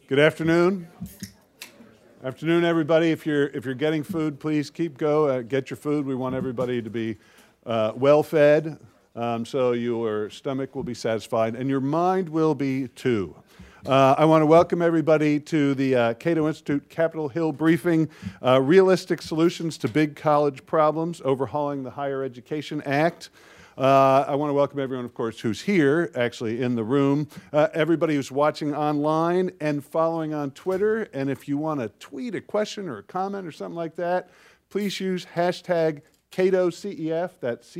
Good afternoon. Afternoon, everybody. If you're getting food, please get your food. We want everybody to be well fed, so your stomach will be satisfied and your mind will be too. I want to welcome everybody to the Cato Institute Capitol Hill briefing, Realistic Solutions to Big College Problems, Overhauling the Higher Education Act. I want to welcome everyone, of course, who's here, actually in the room, everybody who's watching online and following on Twitter. And if you want to tweet a question or a comment or something like that, please use hashtag CatoCEF, that's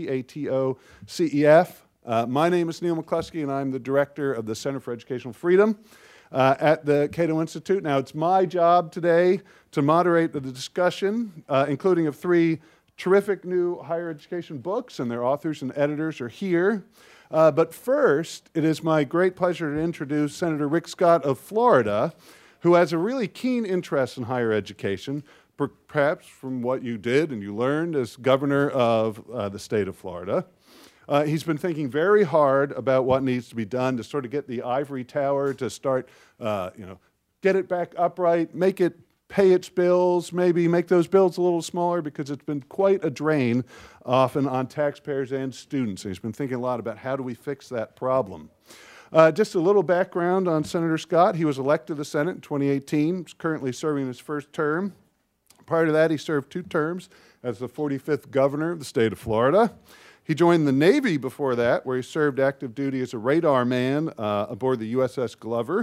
CatoCEF. My name is Neil McCluskey, and I'm the director of the Center for Educational Freedom at the Cato Institute. Now, it's my job today to moderate the discussion, including of three terrific new higher education books, and their authors and editors are here. But first, it is my great pleasure to introduce Senator Rick Scott of Florida, who has a really keen interest in higher education, perhaps from what you did and you learned as governor of the state of Florida. He's been thinking very hard about what needs to be done to sort of get the ivory tower to start, get it back upright, make it pay its bills, maybe make those bills a little smaller, because it's been quite a drain often on taxpayers and students. And he's been thinking a lot about how do we fix that problem. Just a little background on Senator Scott. He was elected to the Senate in 2018. He's currently serving his first term. Prior to that, he served 2 terms as the 45th governor of the state of Florida. He joined the Navy before that, where he served active duty as a radar man aboard the USS Glover.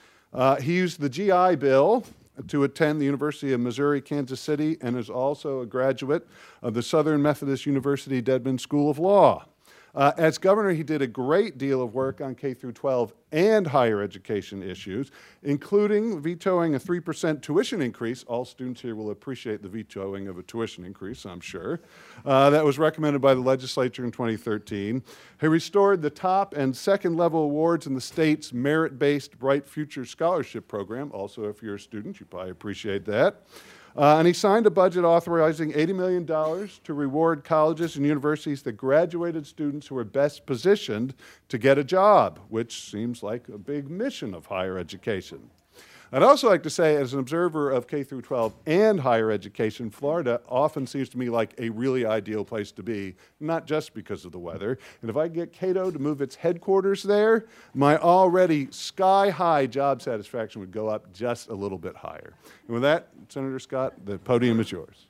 He used the GI Bill to attend the University of Missouri, Kansas City, and is also a graduate of the Southern Methodist University Dedman School of Law. As governor, he did a great deal of work on K-12 and higher education issues, including vetoing a 3% tuition increase. All students here will appreciate the vetoing of a tuition increase, I'm sure. That was recommended by the legislature in 2013. He restored the top and second level awards in the state's merit-based Bright Future Scholarship Program. Also, if you're a student, you probably appreciate that. And he signed a budget authorizing $80 million to reward colleges and universities that graduated students who were best positioned to get a job, which seems like a big mission of higher education. I'd also like to say, as an observer of K-12 and higher education, Florida often seems to me like a really ideal place to be, not just because of the weather. And if I get Cato to move its headquarters there, my already sky-high job satisfaction would go up just a little bit higher. And with that, Senator Scott, the podium is yours.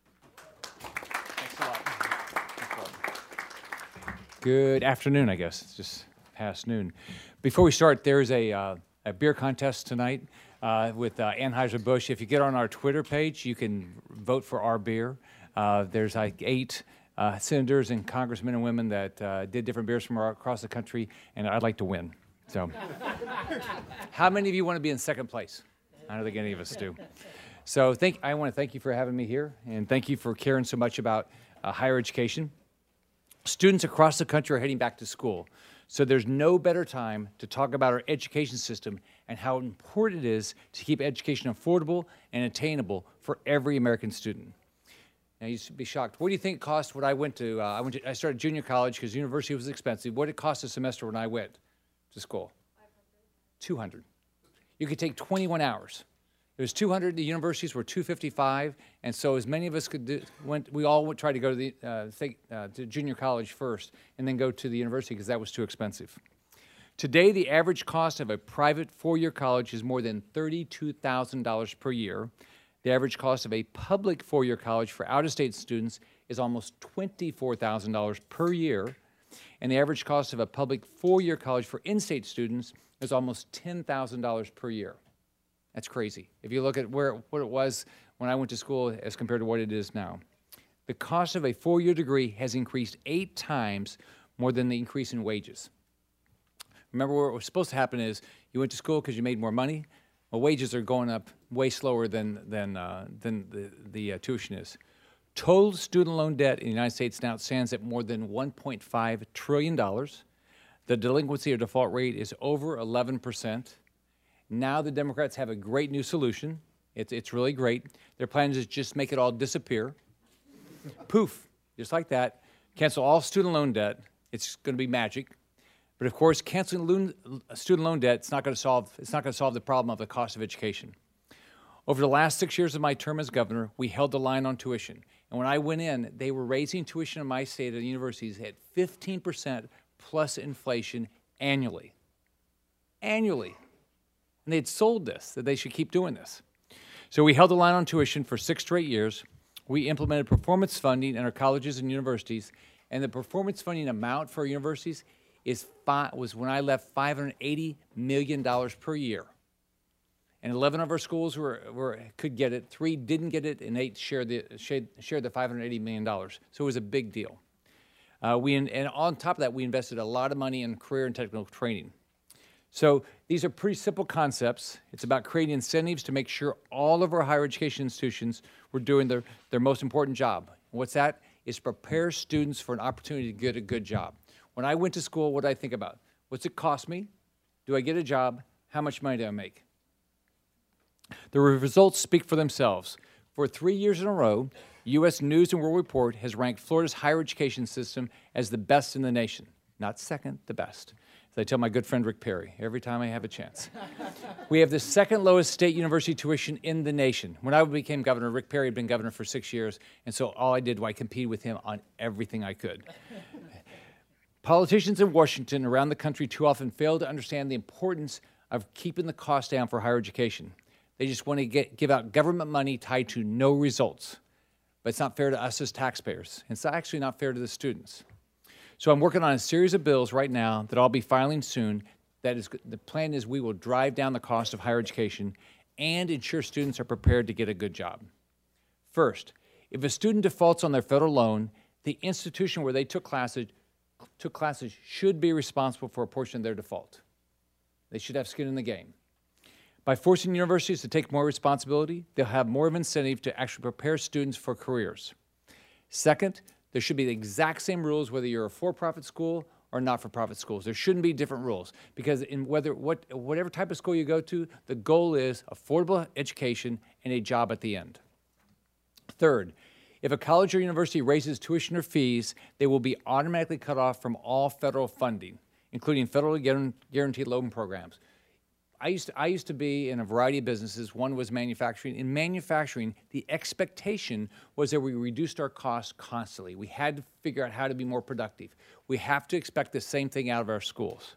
Thanks a lot. Thanks a lot. Good afternoon, I guess. It's just past noon. Before we start, there's a beer contest tonight with Anheuser-Busch. If you get on our Twitter page, you can vote for our beer. There's like 8 senators and congressmen and women that did different beers from across the country, and I'd like to win. So, how many of you want to be in second place? I don't think any of us do. So I want to thank you for having me here, and thank you for caring so much about higher education. Students across the country are heading back to school. So there's no better time to talk about our education system and how important it is to keep education affordable and attainable for every American student. Now, you'd be shocked. What do you think it cost when I went to, I started junior college because university was expensive. What did it cost a semester when I went to school? 200. You could take 21 hours. It was 200. The universities were 255, and so as many of us could do, we all tried to go to to junior college first, and then go to the university because that was too expensive. Today, the average cost of a private 4-year college is more than $32,000 per year. The average cost of a public 4-year college for out-of-state students is almost $24,000 per year, and the average cost of a public 4-year college for in-state students is almost $10,000 per year. That's crazy. If you look at what it was when I went to school as compared to what it is now. The cost of a 4-year degree has increased 8 times more than the increase in wages. Remember, what was supposed to happen is you went to school because you made more money. Well, wages are going up way slower than the tuition is. Total student loan debt in the United States now stands at more than $1.5 trillion. The delinquency or default rate is over 11%. Now the Democrats have a great new solution. It's really great. Their plan is just make it all disappear. Poof, just like that. Cancel all student loan debt. It's going to be magic. But of course, canceling student loan debt it's not going to solve the problem of the cost of education. Over the last 6 years of my term as governor, we held the line on tuition. And when I went in, they were raising tuition in my state at universities at 15% plus inflation annually. Annually. And they'd sold this, that they should keep doing this. So we held the line on tuition for 6 straight years. We implemented performance funding in our colleges and universities. And the performance funding amount for our universities was, when I left, $580 million per year. And 11 of our schools could get it, 3 didn't get it, and 8 shared the $580 million. So it was a big deal. And on top of that, we invested a lot of money in career and technical training. So these are pretty simple concepts. It's about creating incentives to make sure all of our higher education institutions were doing their most important job. What's that? Is prepare students for an opportunity to get a good job. When I went to school, what did I think about? What's it cost me? Do I get a job? How much money do I make? The results speak for themselves. For 3 years in a row, U.S. News & World Report has ranked Florida's higher education system as the best in the nation. Not second, the best. As I tell my good friend Rick Perry every time I have a chance. We have the second lowest state university tuition in the nation. When I became governor, Rick Perry had been governor for 6 years, and so all I did was I competed with him on everything I could. Politicians in Washington and around the country too often fail to understand the importance of keeping the cost down for higher education. They just want to give out government money tied to no results. But it's not fair to us as taxpayers. It's actually not fair to the students. So I'm working on a series of bills right now that I'll be filing soon. The plan is we will drive down the cost of higher education and ensure students are prepared to get a good job. First, if a student defaults on their federal loan, the institution where they took classes should be responsible for a portion of their default. They should have skin in the game. By forcing universities to take more responsibility, they'll have more of an incentive to actually prepare students for careers. Second, there should be the exact same rules whether you're a for-profit school or not-for-profit schools. There shouldn't be different rules because in whatever type of school you go to, the goal is affordable education and a job at the end. Third, if a college or university raises tuition or fees, they will be automatically cut off from all federal funding, including federally guaranteed loan programs. I used to be in a variety of businesses. One was manufacturing. In manufacturing, the expectation was that we reduced our costs constantly. We had to figure out how to be more productive. We have to expect the same thing out of our schools.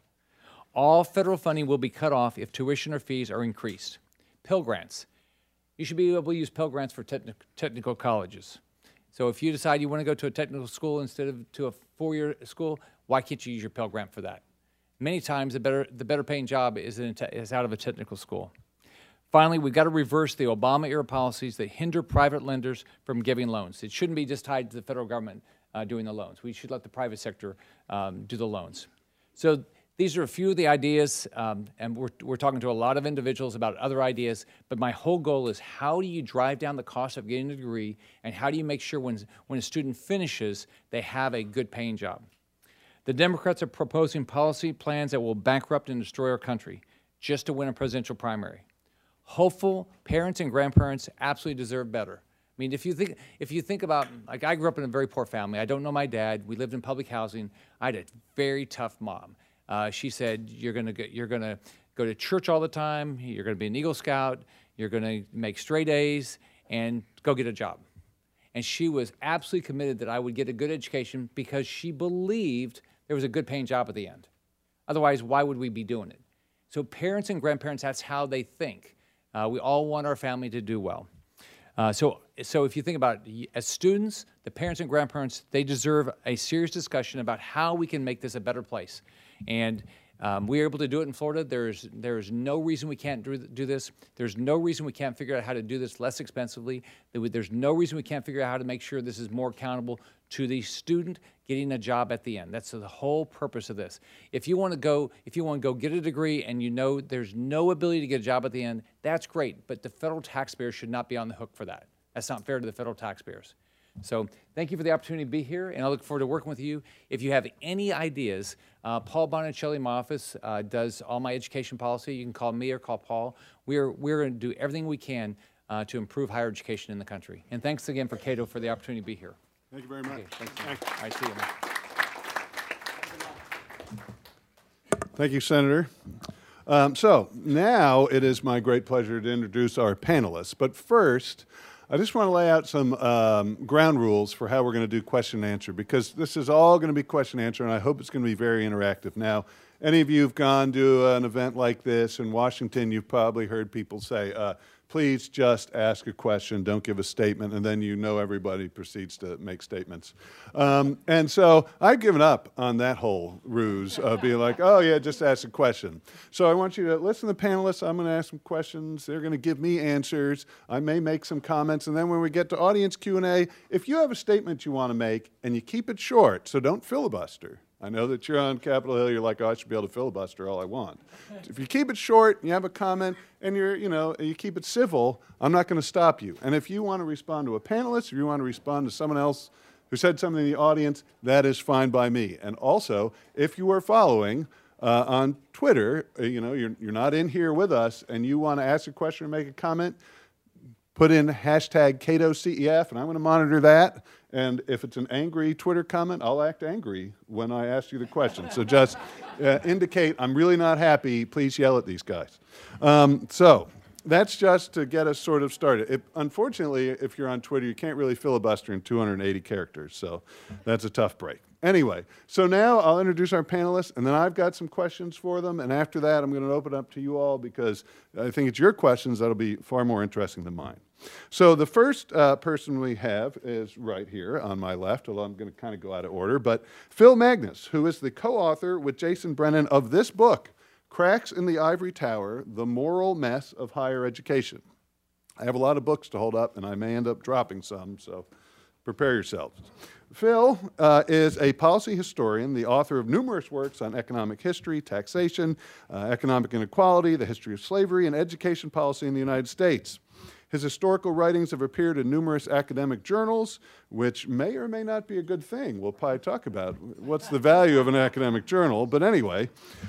All federal funding will be cut off if tuition or fees are increased. Pell Grants. You should be able to use Pell Grants for technical colleges. So if you decide you want to go to a technical school instead of to a 4-year school, why can't you use your Pell Grant for that? Many times, the better paying job is out of a technical school. Finally, we've got to reverse the Obama-era policies that hinder private lenders from giving loans. It shouldn't be just tied to the federal government doing the loans. We should let the private sector do the loans. So these are a few of the ideas, and we're talking to a lot of individuals about other ideas, but my whole goal is how do you drive down the cost of getting a degree, and how do you make sure when a student finishes, they have a good paying job? The Democrats are proposing policy plans that will bankrupt and destroy our country just to win a presidential primary. Hopeful parents and grandparents absolutely deserve better. I mean, if you think about, like, I grew up in a very poor family. I don't know my dad. We lived in public housing. I had a very tough mom. She said, you're gonna go to church all the time. You're gonna be an Eagle Scout. You're gonna make straight A's and go get a job. And she was absolutely committed that I would get a good education because she believed there was a good paying job at the end. Otherwise, why would we be doing it? So parents and grandparents, that's how they think. We all want our family to do well. So if you think about it, as students, the parents and grandparents, they deserve a serious discussion about how we can make this a better place. And we are able to do it in Florida. There's no reason we can't do this. There's no reason we can't figure out how to do this less expensively. There's no reason we can't figure out how to make sure this is more accountable to the student getting a job at the end. That's the whole purpose of this. If you want to go get a degree and you know there's no ability to get a job at the end, that's great. But the federal taxpayers should not be on the hook for that. That's not fair to the federal taxpayers. So thank you for the opportunity to be here, and I look forward to working with you. If you have any ideas, Paul Bonicelli in my office does all my education policy. You can call me or call Paul. We're going to do everything we can to improve higher education in the country. And thanks again for Cato for the opportunity to be here. Thank you very much. Okay, thanks. All right, see you. Thank you, Senator. So now it is my great pleasure to introduce our panelists. But first, I just want to lay out some ground rules for how we're going to do question and answer, because this is all going to be question and answer, and I hope it's going to be very interactive. Now, any of you who've gone to an event like this in Washington, you've probably heard people say, please just ask a question, don't give a statement, and then you know everybody proceeds to make statements. And so I've given up on that whole ruse of being like, oh yeah, just ask a question. So I want you to listen to the panelists. I'm going to ask some questions. They're going to give me answers. I may make some comments, and then when we get to audience Q&A, if you have a statement you want to make, and you keep it short, so don't filibuster. I know that you're on Capitol Hill, you're like, oh, I should be able to filibuster all I want. If you keep it short, and you have a comment, and you keep it civil, I'm not going to stop you. And if you want to respond to a panelist, if you want to respond to someone else who said something in the audience, that is fine by me. And also, if you are following on Twitter, you're not in here with us, and you want to ask a question or make a comment, put in hashtag CatoCEF, and I'm going to monitor that. And if it's an angry Twitter comment, I'll act angry when I ask you the question. So just indicate I'm really not happy. Please yell at these guys. So that's just to get us sort of started. Unfortunately, if you're on Twitter, you can't really filibuster in 280 characters. So that's a tough break. Anyway, so now I'll introduce our panelists, and then I've got some questions for them. And after that, I'm going to open up to you all, because I think it's your questions that'll be far more interesting than mine. So the first person we have is right here on my left, although I'm going to kind of go out of order, but Phil Magness, who is the co-author with Jason Brennan of this book, Cracks in the Ivory Tower, The Moral Mess of Higher Education. I have a lot of books to hold up, and I may end up dropping some, so prepare yourselves. Phil is a policy historian, the author of numerous works on economic history, taxation, economic inequality, the history of slavery, and education policy in the United States. His historical writings have appeared in numerous academic journals, which may or may not be a good thing. We'll probably talk about what's the value of an academic journal, but anyway.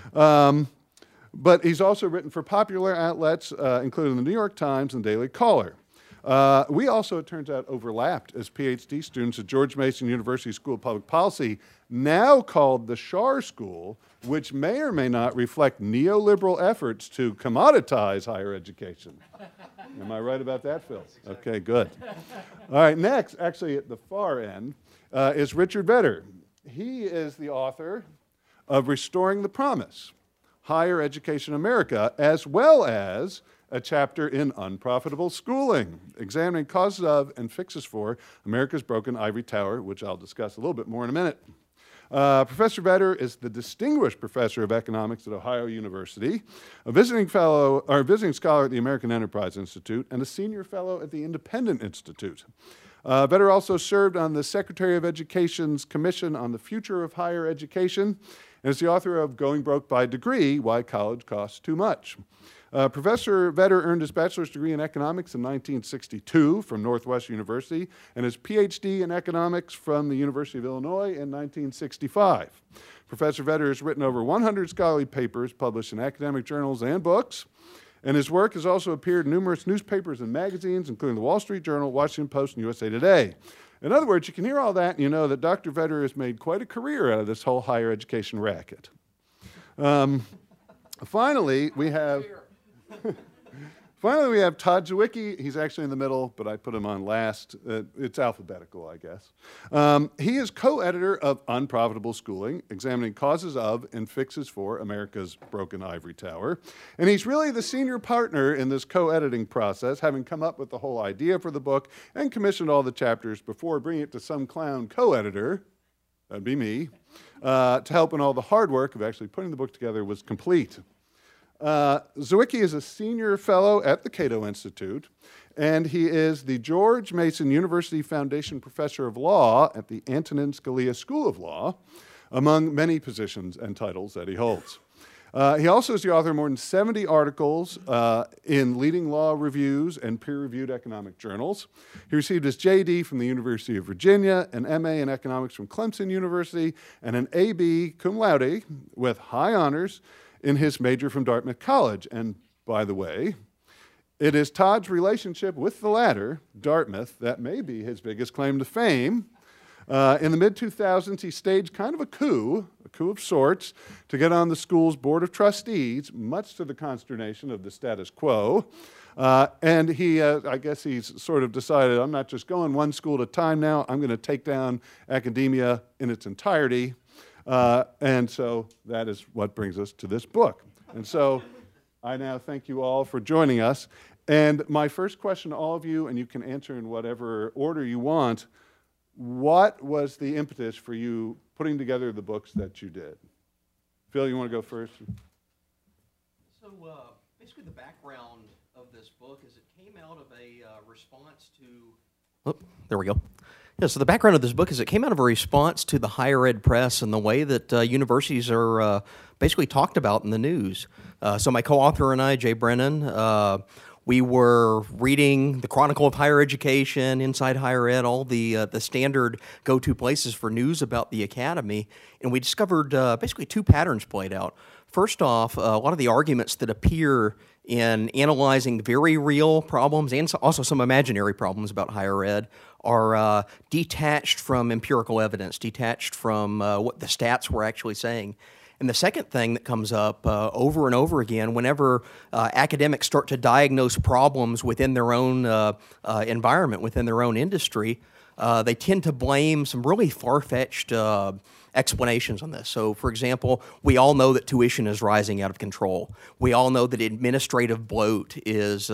But he's also written for popular outlets, including the New York Times and Daily Caller. We also, it turns out, overlapped as PhD students at George Mason University School of Public Policy, now called the Schar School, which may or may not reflect neoliberal efforts to commoditize higher education. Am I right about that, Phil? Okay, good. All right, next, actually at the far end, is Richard Vedder. He is the author of Restoring the Promise, Higher Education in America, as well as a chapter in Unprofitable Schooling, examining causes of and fixes for America's broken ivory tower, which I'll discuss a little bit more in a minute. Professor Vedder is the Distinguished Professor of Economics at Ohio University, a visiting scholar at the American Enterprise Institute, and a senior fellow at the Independent Institute. Vedder also served on the Secretary of Education's Commission on the Future of Higher Education, and is the author of Going Broke by Degree, Why College Costs Too Much. Professor Vedder earned his bachelor's degree in economics in 1962 from Northwestern University and his PhD in economics from the University of Illinois in 1965. Professor Vedder has written over 100 scholarly papers published in academic journals and books, and his work has also appeared in numerous newspapers and magazines, including the Wall Street Journal, Washington Post, and USA Today. In other words, you can hear all that and you know that Dr. Vedder has made quite a career out of this whole higher education racket. Finally, we have Todd Zywicki. He's actually in the middle, but I put him on last. It's alphabetical, I guess. He is co-editor of Unprofitable Schooling, examining causes of and fixes for America's broken ivory tower. And he's really the senior partner in this co-editing process, having come up with the whole idea for the book and commissioned all the chapters before bringing it to some clown co-editor, that'd be me, to help when all the hard work of actually putting the book together was complete. Zywicki is a senior fellow at the Cato Institute, and he is the George Mason University Foundation Professor of Law at the Antonin Scalia School of Law, among many positions and titles that he holds. He also is the author of more than 70 articles in leading law reviews and peer-reviewed economic journals. He received his JD from the University of Virginia, an MA in economics from Clemson University, and an AB cum laude with high honors in his major from Dartmouth College. And by the way, it is Todd's relationship with the latter, Dartmouth, that may be his biggest claim to fame. In the mid-2000s, he staged kind of a coup of sorts, to get on the school's board of trustees, much to the consternation of the status quo. And he, I guess he's sort of decided, I'm not just going one school at a time now, I'm going to take down academia in its entirety. And so that is what brings us to this book. And so I now thank you all for joining us. And my first question to all of you, and you can answer in whatever order you want, what was the impetus for you putting together the books that you did? Phil, you want to go first? So basically the background of this book is it came out of a response to... Oh, there we go. Yeah, so the background of this book is it came out of a response to the higher ed press and the way that universities are basically talked about in the news. So my co-author and I, Jay Brennan, we were reading the Chronicle of Higher Education, Inside Higher Ed, all the standard go-to places for news about the academy, and we discovered basically two patterns played out. First off, a lot of the arguments that appear in analyzing very real problems and also some imaginary problems about higher ed are detached from empirical evidence, detached from what the stats were actually saying. And the second thing that comes up over and over again whenever academics start to diagnose problems within their own environment, within their own industry, they tend to blame some really far-fetched explanations on this. So, for example, we all know that tuition is rising out of control. We all know that administrative bloat is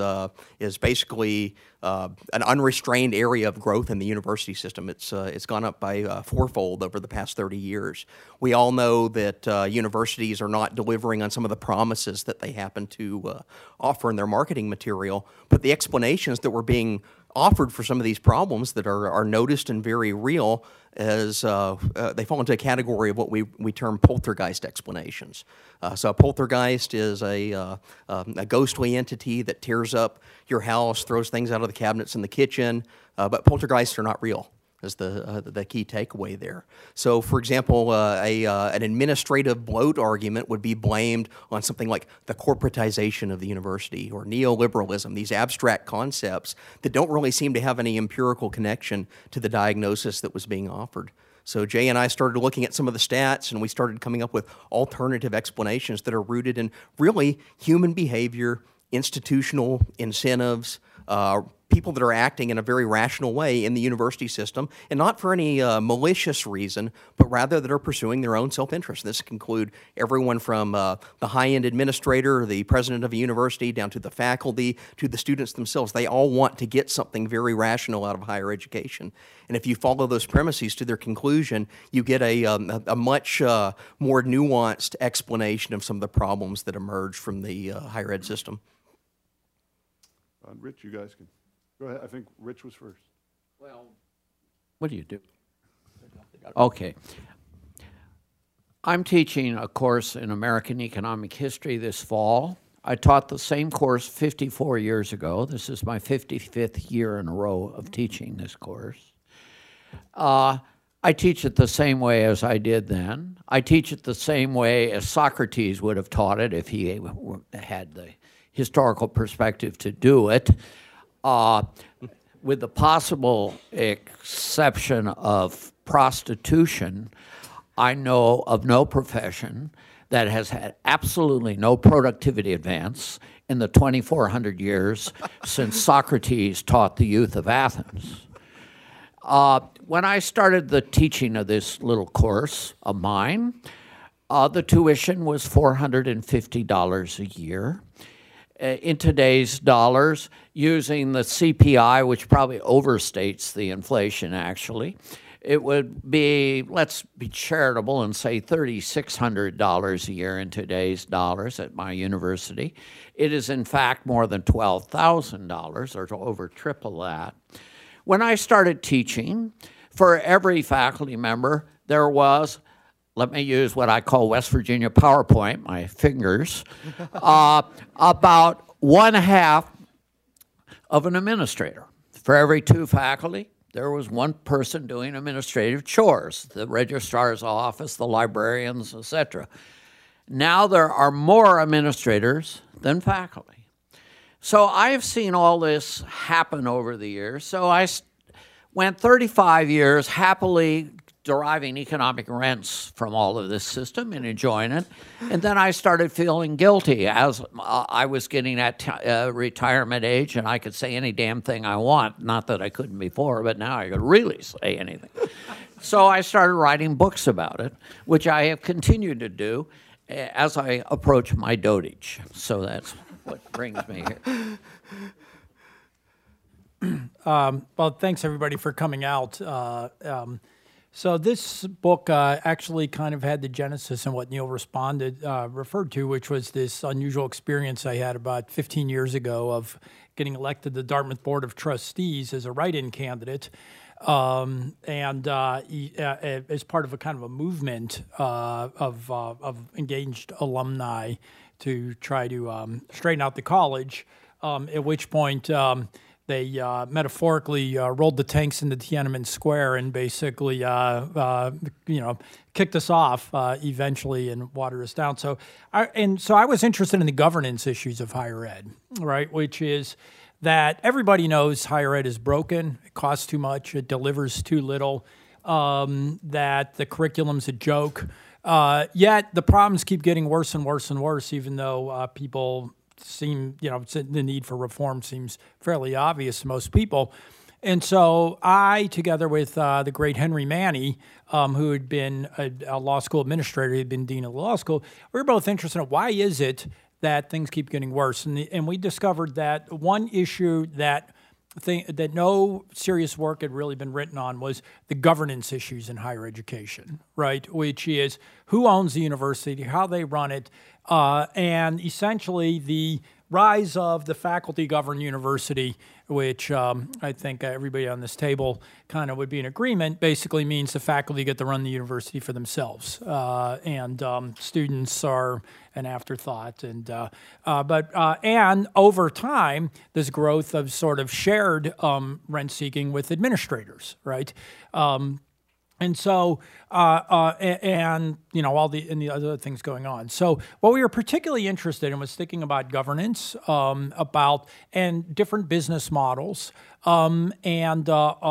basically an unrestrained area of growth in the university system. It's gone up by fourfold over the past 30 years. We all know that universities are not delivering on some of the promises that they happen to offer in their marketing material, but the explanations that were being offered for some of these problems that are noticed and very real as they fall into a category of what we term poltergeist explanations. So a poltergeist is a ghostly entity that tears up your house, throws things out of the cabinets in the kitchen, but poltergeists are not real, is the key takeaway there. So, for example, an administrative bloat argument would be blamed on something like the corporatization of the university or neoliberalism, these abstract concepts that don't really seem to have any empirical connection to the diagnosis that was being offered. So Jay and I started looking at some of the stats, and we started coming up with alternative explanations that are rooted in really human behavior, institutional incentives, people that are acting in a very rational way in the university system, and not for any malicious reason, but rather that are pursuing their own self-interest. This can include everyone from the high-end administrator, the president of a university, down to the faculty, to the students themselves. They all want to get something very rational out of higher education. And if you follow those premises to their conclusion, you get a much more nuanced explanation of some of the problems that emerge from the higher ed system. Rich, you guys can go ahead. I think Rich was first. Well, what do you do? Okay. I'm teaching a course in American economic history this fall. I taught the same course 54 years ago. This is my 55th year in a row of teaching this course. I teach it the same way as I did then. I teach it the same way as Socrates would have taught it if he had the historical perspective to do it, with the possible exception of prostitution. I know of no profession that has had absolutely no productivity advance in the 2,400 years since Socrates taught the youth of Athens. When I started the teaching of this little course of mine, the tuition was $450 a year. In today's dollars, using the CPI, which probably overstates the inflation actually, it would be, let's be charitable and say $3,600 a year in today's dollars at my university. It is in fact more than $12,000 or over triple that. When I started teaching, for every faculty member, there was, let me use what I call West Virginia PowerPoint, my fingers, about 1/2 of an administrator. For every 2 faculty, there was 1 person doing administrative chores, the registrar's office, the librarians, etc. Now there are more administrators than faculty. So I've seen all this happen over the years. So Went 35 years happily deriving economic rents from all of this system and enjoying it. And then I started feeling guilty as I was getting at retirement age, and I could say any damn thing I want. Not that I couldn't before, but now I could really say anything. So I started writing books about it, which I have continued to do as I approach my dotage. So that's what brings me here. Well, thanks everybody for coming out. So this book actually kind of had the genesis in what Neil referred to, which was this unusual experience I had about 15 years ago of getting elected to the Dartmouth Board of Trustees as a write-in candidate, and as part of a kind of a movement of engaged alumni to try to straighten out the college, at which point they metaphorically rolled the tanks into Tiananmen Square and basically, kicked us off eventually and watered us down. So I was interested in the governance issues of higher ed, right? Which is that everybody knows higher ed is broken, it costs too much, it delivers too little, that the curriculum's a joke. Yet the problems keep getting worse and worse and worse, even though people seem, the need for reform seems fairly obvious to most people. And so I, together with the great Henry Manny, who had been a law school administrator, he had been dean of the law school, we were both interested in why is it that things keep getting worse. And we discovered that one issue that no serious work had really been written on was the governance issues in higher education, right? Which is who owns the university, how they run it, and essentially the rise of the faculty-governed university, which I think everybody on this table kind of would be in agreement, basically means the faculty get to run the university for themselves, and students are an afterthought. And over time, this growth of sort of shared rent-seeking with administrators, right? And so, all the other things going on. So, what we were particularly interested in was thinking about governance, and different business models, and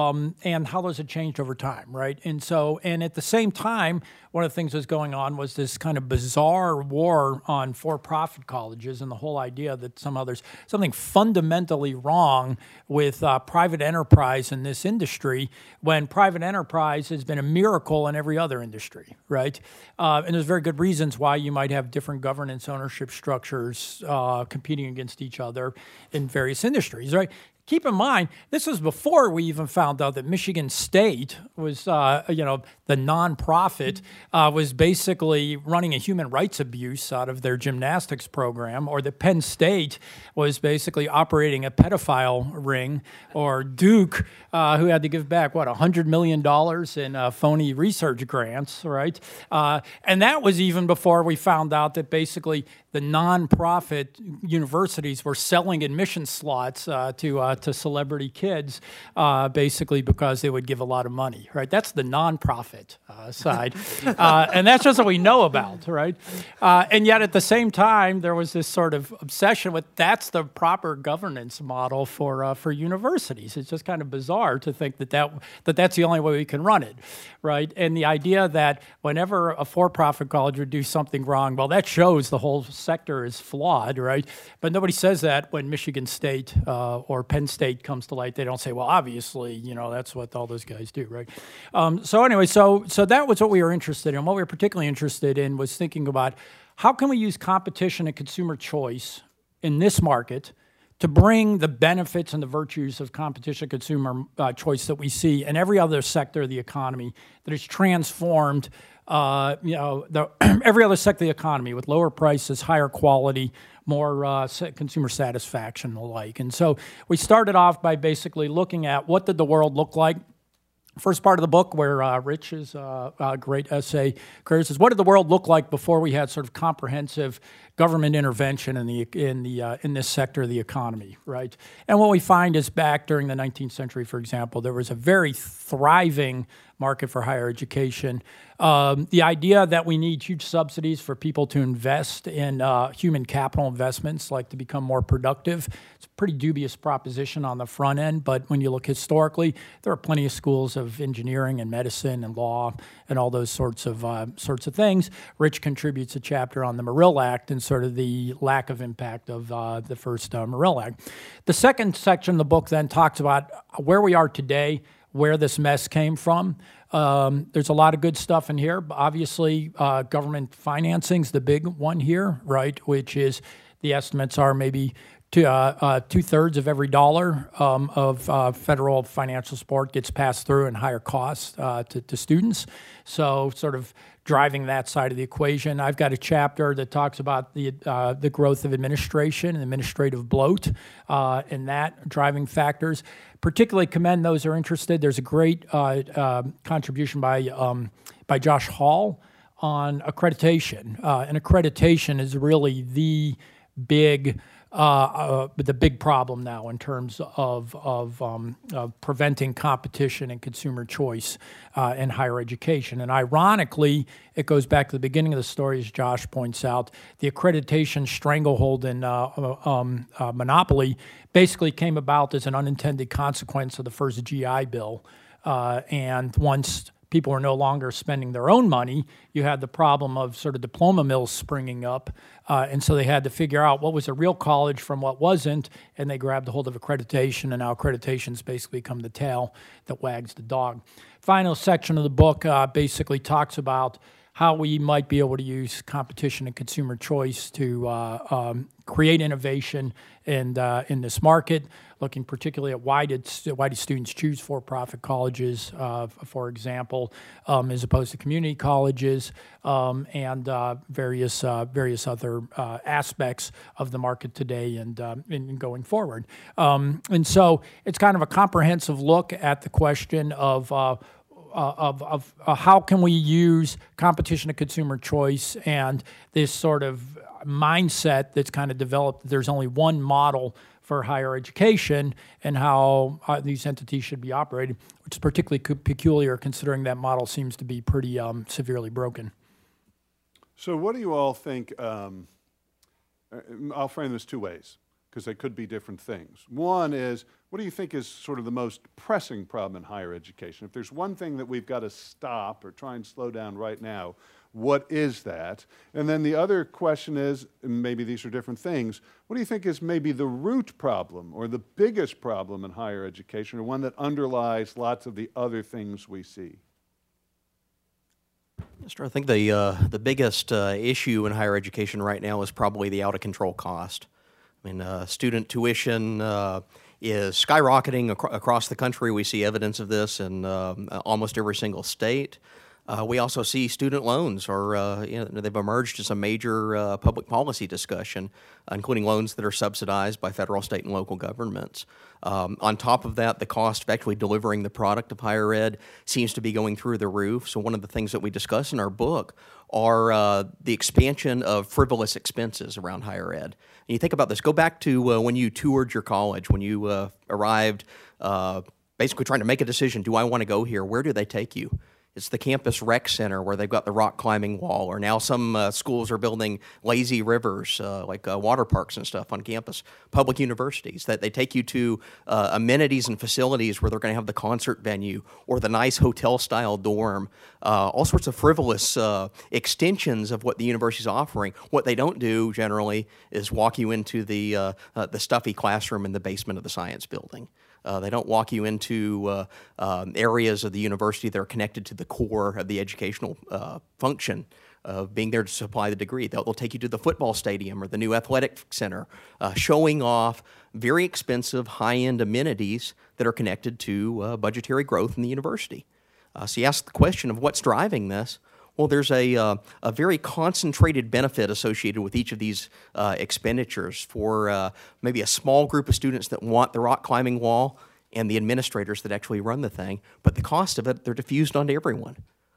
how those had changed over time, right? And so, and at the same time, one of the things that was going on was this kind of bizarre war on for-profit colleges, and the whole idea that something fundamentally wrong with private enterprise in this industry, when private enterprise has been a miracle in every other industry, right? And there's very good reasons why you might have different governance ownership structures competing against each other in various industries, right? Keep in mind, this was before we even found out that Michigan State was, the nonprofit, was basically running a human rights abuse out of their gymnastics program, or that Penn State was basically operating a pedophile ring, or Duke, who had to give back, $100 million in phony research grants, right? And that was even before we found out that basically the nonprofit universities were selling admission slots to celebrity kids, basically because they would give a lot of money, right? That's the nonprofit side, and that's just what we know about, right? And yet at the same time, there was this sort of obsession with that's the proper governance model for universities. It's just kind of bizarre to think that's the only way we can run it, right? And the idea that whenever a for-profit college would do something wrong, well, that shows the whole sector is flawed, right? But nobody says that when Michigan State or Penn State comes to light. They don't say, well, obviously, that's what all those guys do, right? So anyway, so that was what we were interested in. What we were particularly interested in was thinking about how can we use competition and consumer choice in this market to bring the benefits and the virtues of competition consumer choice that we see in every other sector of the economy that has transformed every other sector of the economy with lower prices, higher quality, more consumer satisfaction and the like. And so we started off by basically looking at what did the world look like. First part of the book, where Rich's great essay, Chris, is what did the world look like before we had sort of comprehensive government intervention in this sector of the economy, right? And what we find is back during the 19th century, for example, there was a very thriving market for higher education. The idea that we need huge subsidies for people to invest in human capital investments, like to become more productive, it's a pretty dubious proposition on the front end. But when you look historically, there are plenty of schools of engineering and medicine and law and all those sorts of things. Rich contributes a chapter on the Morrill Act and sort of the lack of impact of the first Morrill Act. The second section of the book then talks about where we are today, where this mess came from. There's a lot of good stuff in here. Obviously, government financing's the big one here, right? Which is the estimates are maybe two-thirds of every dollar of federal financial support gets passed through in higher costs to students. So sort of driving that side of the equation. I've got a chapter that talks about the growth of administration and administrative bloat and that driving factors. Particularly commend those who are interested. There's a great contribution by Josh Hall on accreditation. And accreditation is really the big problem now in terms of preventing competition and consumer choice in higher education. And ironically, it goes back to the beginning of the story, as Josh points out. The accreditation stranglehold and monopoly basically came about as an unintended consequence of the first GI Bill. And once people are no longer spending their own money, you had the problem of sort of diploma mills springing up. And so they had to figure out what was a real college from what wasn't, and they grabbed a hold of accreditation, and now accreditation's basically become the tail that wags the dog. Final section of the book basically talks about how we might be able to use competition and consumer choice to create innovation in this market, looking particularly at why do students choose for-profit colleges, for example, as opposed to community colleges, and various other aspects of the market today and going forward. And so it's kind of a comprehensive look at the question of how can we use competition and consumer choice and this sort of mindset that's kind of developed that there's only one model for higher education and how these entities should be operated, which is particularly peculiar considering that model seems to be pretty severely broken. So what do you all think, I'll frame this two ways, because they could be different things. One is, what do you think is sort of the most pressing problem in higher education? If there's one thing that we've got to stop or try and slow down right now, what is that? And then the other question is, and maybe these are different things, what do you think is maybe the root problem or the biggest problem in higher education, or one that underlies lots of the other things we see? Mr. I think the biggest issue in higher education right now is probably the out-of-control cost. I mean, student tuition is skyrocketing across the country. We see evidence of this in almost every single state. We also see student loans they've emerged as a major public policy discussion, including loans that are subsidized by federal, state, and local governments. On top of that, the cost of actually delivering the product of higher ed seems to be going through the roof. So one of the things that we discuss in our book are the expansion of frivolous expenses around higher ed. And you think about this, go back to when you toured your college, when you arrived basically trying to make a decision, do I want to go here? Where do they take you? It's the campus rec center where they've got the rock climbing wall, or now some schools are building lazy rivers like water parks and stuff on campus. Public universities, that they take you to amenities and facilities where they're going to have the concert venue or the nice hotel-style dorm, all sorts of frivolous extensions of what the university is offering. What they don't do generally is walk you into the stuffy classroom in the basement of the science building. They don't walk you into areas of the university that are connected to the core of the educational function of being there to supply the degree. They'll take you to the football stadium or the new athletic center, showing off very expensive, high-end amenities that are connected to budgetary growth in the university. So you ask the question of what's driving this. Well, there's a very concentrated benefit associated with each of these expenditures for maybe a small group of students that want the rock climbing wall and the administrators that actually run the thing. But the cost of it, they're diffused onto everyone.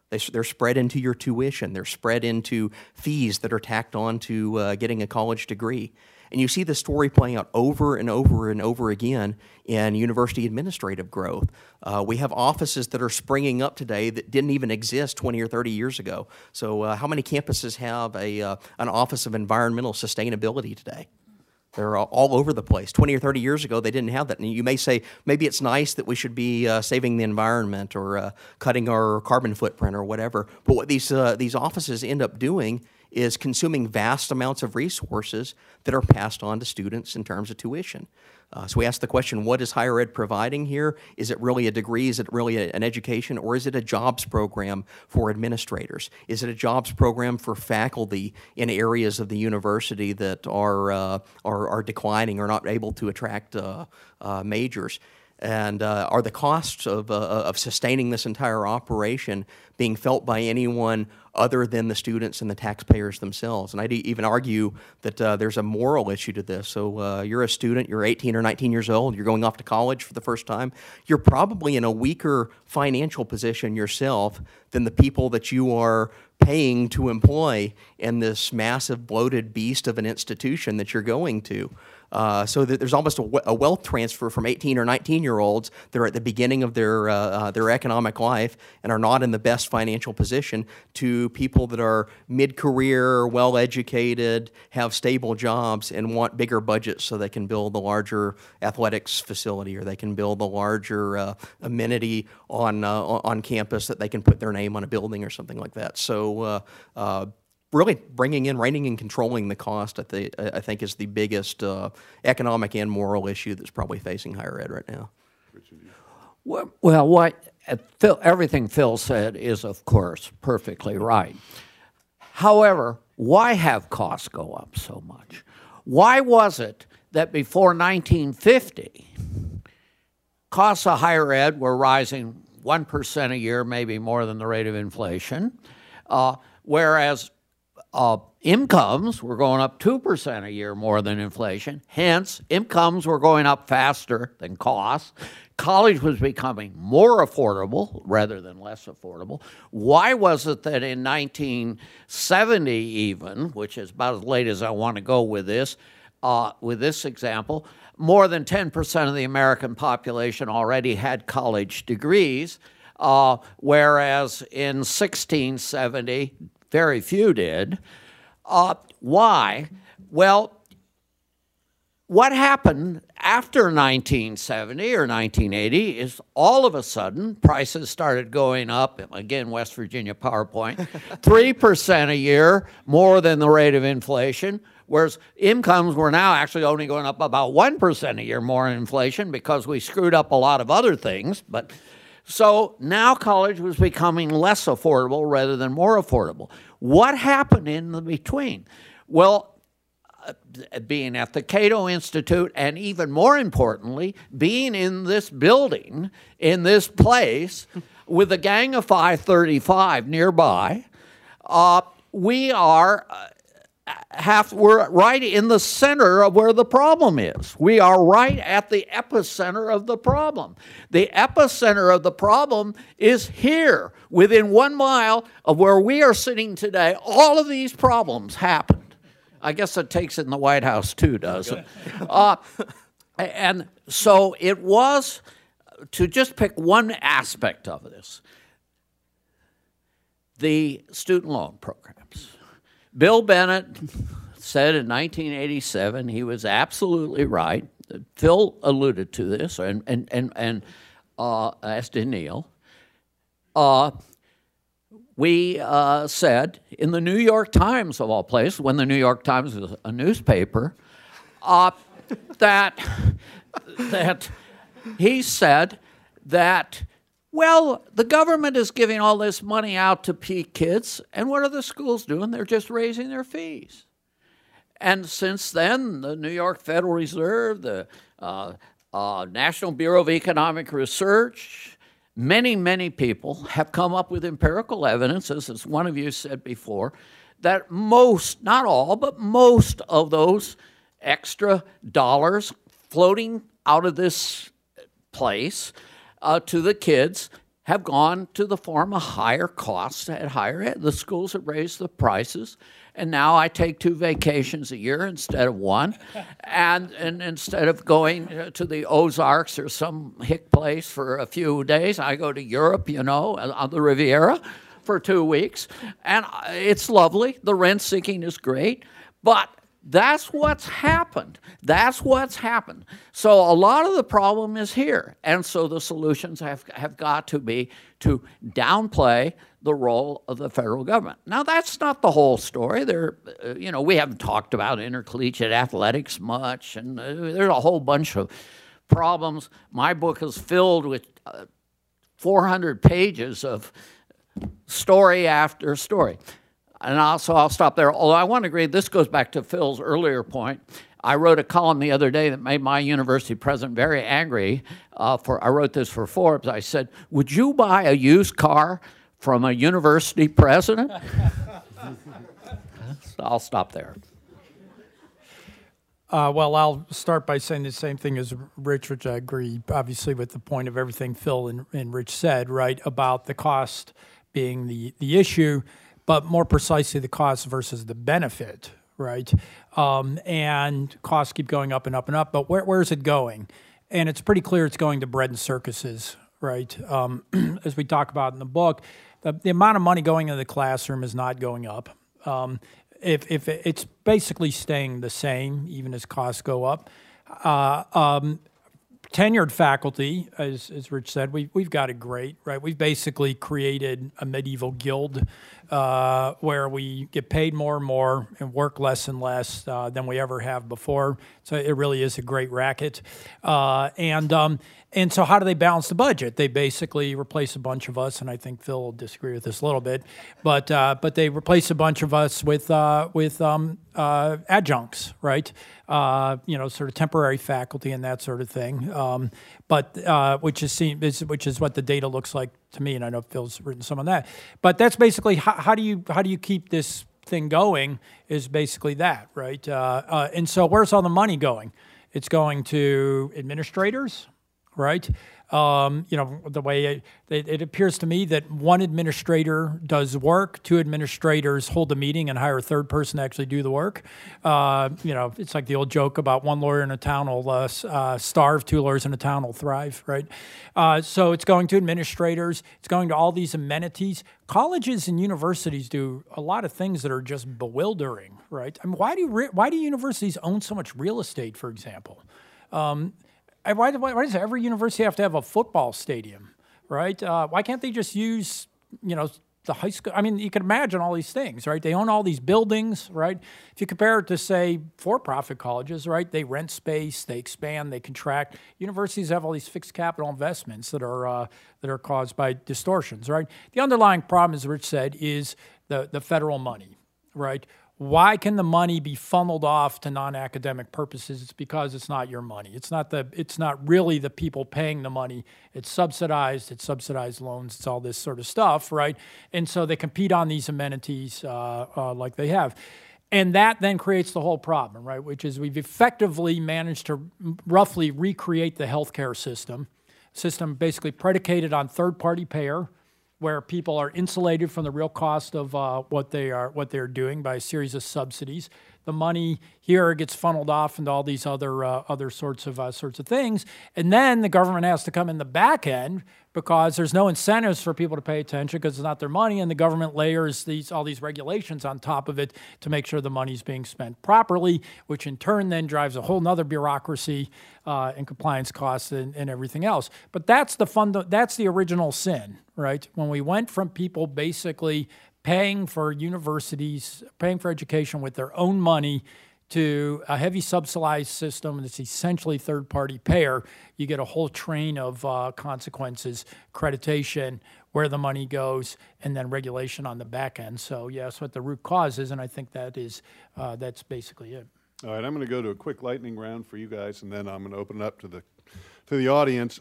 They're spread into your tuition. They're spread into fees that are tacked on to getting a college degree. And you see the story playing out over and over and over again in university administrative growth. We have offices that are springing up today that didn't even exist 20 or 30 years ago. So how many campuses have an Office of Environmental Sustainability today? They're all over the place. 20 or 30 years ago, they didn't have that. And you may say, maybe it's nice that we should be saving the environment or cutting our carbon footprint or whatever. But what these offices end up doing is consuming vast amounts of resources that are passed on to students in terms of tuition. So we ask the question, what is higher ed providing here? Is it really a degree? Is it really an education? Or is it a jobs program for administrators? Is it a jobs program for faculty in areas of the university that are declining or not able to attract majors? And are the costs of sustaining this entire operation being felt by anyone other than the students and the taxpayers themselves? And I'd even argue that there's a moral issue to this. So you're a student, you're 18 or 19 years old, you're going off to college for the first time. You're probably in a weaker financial position yourself than the people that you are paying to employ in this massive bloated beast of an institution that you're going to. So that there's almost a wealth transfer from 18 or 19-year-olds that are at the beginning of their economic life and are not in the best financial position to people that are mid-career, well-educated, have stable jobs, and want bigger budgets so they can build a larger athletics facility or they can build a larger amenity on campus that they can put their name on a building or something like that. So really bringing in, reining and controlling the cost, I think, is the biggest economic and moral issue that's probably facing higher ed right now. Well, everything Phil said is, of course, perfectly right. However, why have costs go up so much? Why was it that before 1950, costs of higher ed were rising 1% a year, maybe more than the rate of inflation, whereas incomes were going up 2% a year more than inflation. Hence, incomes were going up faster than costs. College was becoming more affordable rather than less affordable. Why was it that in 1970 even, which is about as late as I want to go with this example, more than 10% of the American population already had college degrees, whereas in 1670, very few did. Why? Well, what happened after 1970 or 1980 is all of a sudden prices started going up, again, West Virginia PowerPoint, 3% a year more than the rate of inflation, whereas incomes were now actually only going up about 1% a year more than inflation because we screwed up a lot of other things. But so now college was becoming less affordable rather than more affordable. What happened in the between? Well, being at the Cato Institute, and even more importantly, being in this building, in this place, with a gang of 535 nearby, we're right in the center of where the problem is. We are right at the epicenter of the problem. The epicenter of the problem is here, within 1 mile of where we are sitting today. All of these problems happened. I guess it takes it in the White House too, doesn't it? And so it was, to just pick one aspect of this, the student loan programs. Bill Bennett said in 1987, he was absolutely right. Phil alluded to this, and as did Neil. We said in the New York Times, of all places, when the New York Times was a newspaper, that he said that, well, the government is giving all this money out to kids, and what are the schools doing? They're just raising their fees. And since then, the New York Federal Reserve, the National Bureau of Economic Research, many people have come up with empirical evidence, as one of you said before, that most, not all, but most of those extra dollars floating out of this place to the kids have gone to the form of higher costs at higher ed. The schools have raised the prices, and now I take 2 vacations a year instead of 1. And instead of going to the Ozarks or some hick place for a few days, I go to Europe, you know, on the Riviera for 2 weeks. And it's lovely. The rent seeking is great. But that's what's happened. That's what's happened. So a lot of the problem is here. And so the solutions have got to be to downplay the role of the federal government. Now, that's not the whole story. You know, we haven't talked about intercollegiate athletics much, and there's a whole bunch of problems. My book is filled with 400 pages of story after story. And I'll stop there. Although I want to agree, this goes back to Phil's earlier point. I wrote a column the other day that made my university president very angry. I wrote this for Forbes. I said, would you buy a used car from a university president? So I'll stop there. Well, I'll start by saying the same thing as Rich, which I agree, obviously, with the point of everything Phil and Rich said, right, about the cost being the issue, but more precisely the cost versus the benefit, right? And costs keep going up and up and up, but where is it going? And it's pretty clear it's going to bread and circuses, right? As we talk about in the book, the amount of money going into the classroom is not going up. If it's basically staying the same, even as costs go up. Tenured faculty, as Rich said, we've got it great, right? We've basically created a medieval guild where we get paid more and more and work less and less than we ever have before. So it really is a great racket. And so how do they balance the budget? They basically replace a bunch of us, and I think Phil will disagree with this a little bit, but they replace a bunch of us with adjuncts, right? Sort of temporary faculty and that sort of thing. Which is what the data looks like to me, and I know Phil's written some on that. But that's basically how do you keep this thing going? Is basically that, right? And so where's all the money going? It's going to administrators. Right? The way it appears to me that one administrator does work, 2 administrators hold a meeting and hire a 3rd person to actually do the work. It's like the old joke about 1 lawyer in a town will starve, 2 lawyers in a town will thrive, right? So it's going to administrators. It's going to all these amenities. Colleges and universities do a lot of things that are just bewildering, right? I mean, why do universities own so much real estate, for example? Why does every university have to have a football stadium, right? Why can't they just use, the high school? I mean, you can imagine all these things, right? They own all these buildings, right? If you compare it to, say, for-profit colleges, right? They rent space, they expand, they contract. Universities have all these fixed capital investments that are caused by distortions, right? The underlying problem, as Rich said, is the federal money, right? Why can the money be funneled off to non-academic purposes? It's because it's not your money. It's not really the people paying the money. It's subsidized loans. It's all this sort of stuff, right? And so they compete on these amenities like they have. And that then creates the whole problem, right? Which is we've effectively managed to roughly recreate the healthcare system basically predicated on third-party payer, where people are insulated from the real cost of what they're doing by a series of subsidies. The money here gets funneled off into all these other sorts of things, and then the government has to come in the back end because there's no incentives for people to pay attention because it's not their money, and the government layers all these regulations on top of it to make sure the money's being spent properly, which in turn then drives a whole nother bureaucracy and compliance costs and everything else. But that's the original sin, right? When we went from people basically paying for universities, paying for education with their own money to a heavy subsidized system that's essentially third-party payer, you get a whole train of consequences, accreditation, where the money goes, and then regulation on the back end. So, yes, what the root cause is, and I think that's basically it. All right, I'm going to go to a quick lightning round for you guys, and then I'm going to open it up to the audience.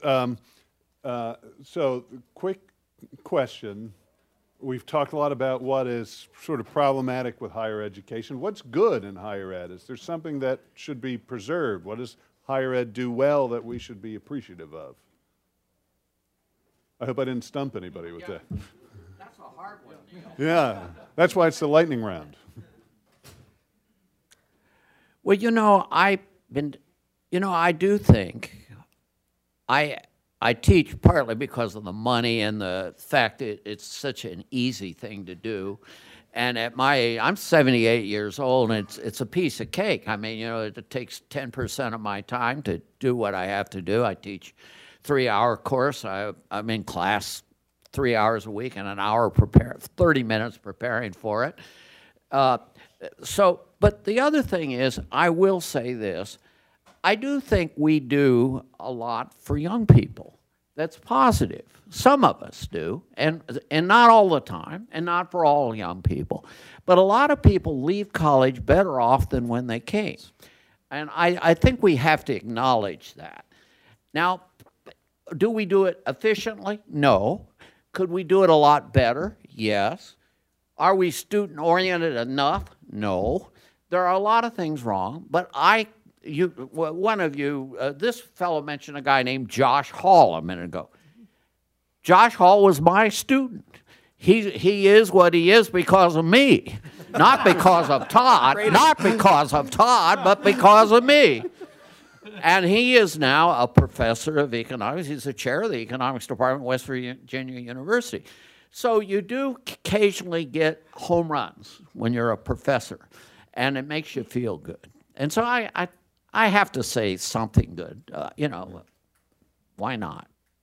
So, quick question. We've talked a lot about what is sort of problematic with higher education. What's good in higher ed? Is there something that should be preserved? What does higher ed do well that we should be appreciative of? I hope I didn't stump anybody with that. That's a hard one, Neil. Yeah, that's why it's the lightning round. Well, I do think I teach partly because of the money and the fact that it's such an easy thing to do. And at my age, I'm 78 years old, and it's a piece of cake. I mean, it takes 10% of my time to do what I have to do. I teach 3-hour course. I'm in class 3 hours a week and an hour 30 minutes preparing for it. But the other thing is, I will say this, I do think we do a lot for young people. That's positive. Some of us do, and not all the time, and not for all young people. But a lot of people leave college better off than when they came. And I think we have to acknowledge that. Now, do we do it efficiently? No. Could we do it a lot better? Yes. Are we student-oriented enough? No. There are a lot of things wrong, but this fellow mentioned a guy named Josh Hall a minute ago. Josh Hall was my student. He is what he is because of me, not because of Todd, but because of me. And he is now a professor of economics. He's the chair of the economics department at West Virginia University. So you do occasionally get home runs when you're a professor, and it makes you feel good. And so I have to say something good. Why not?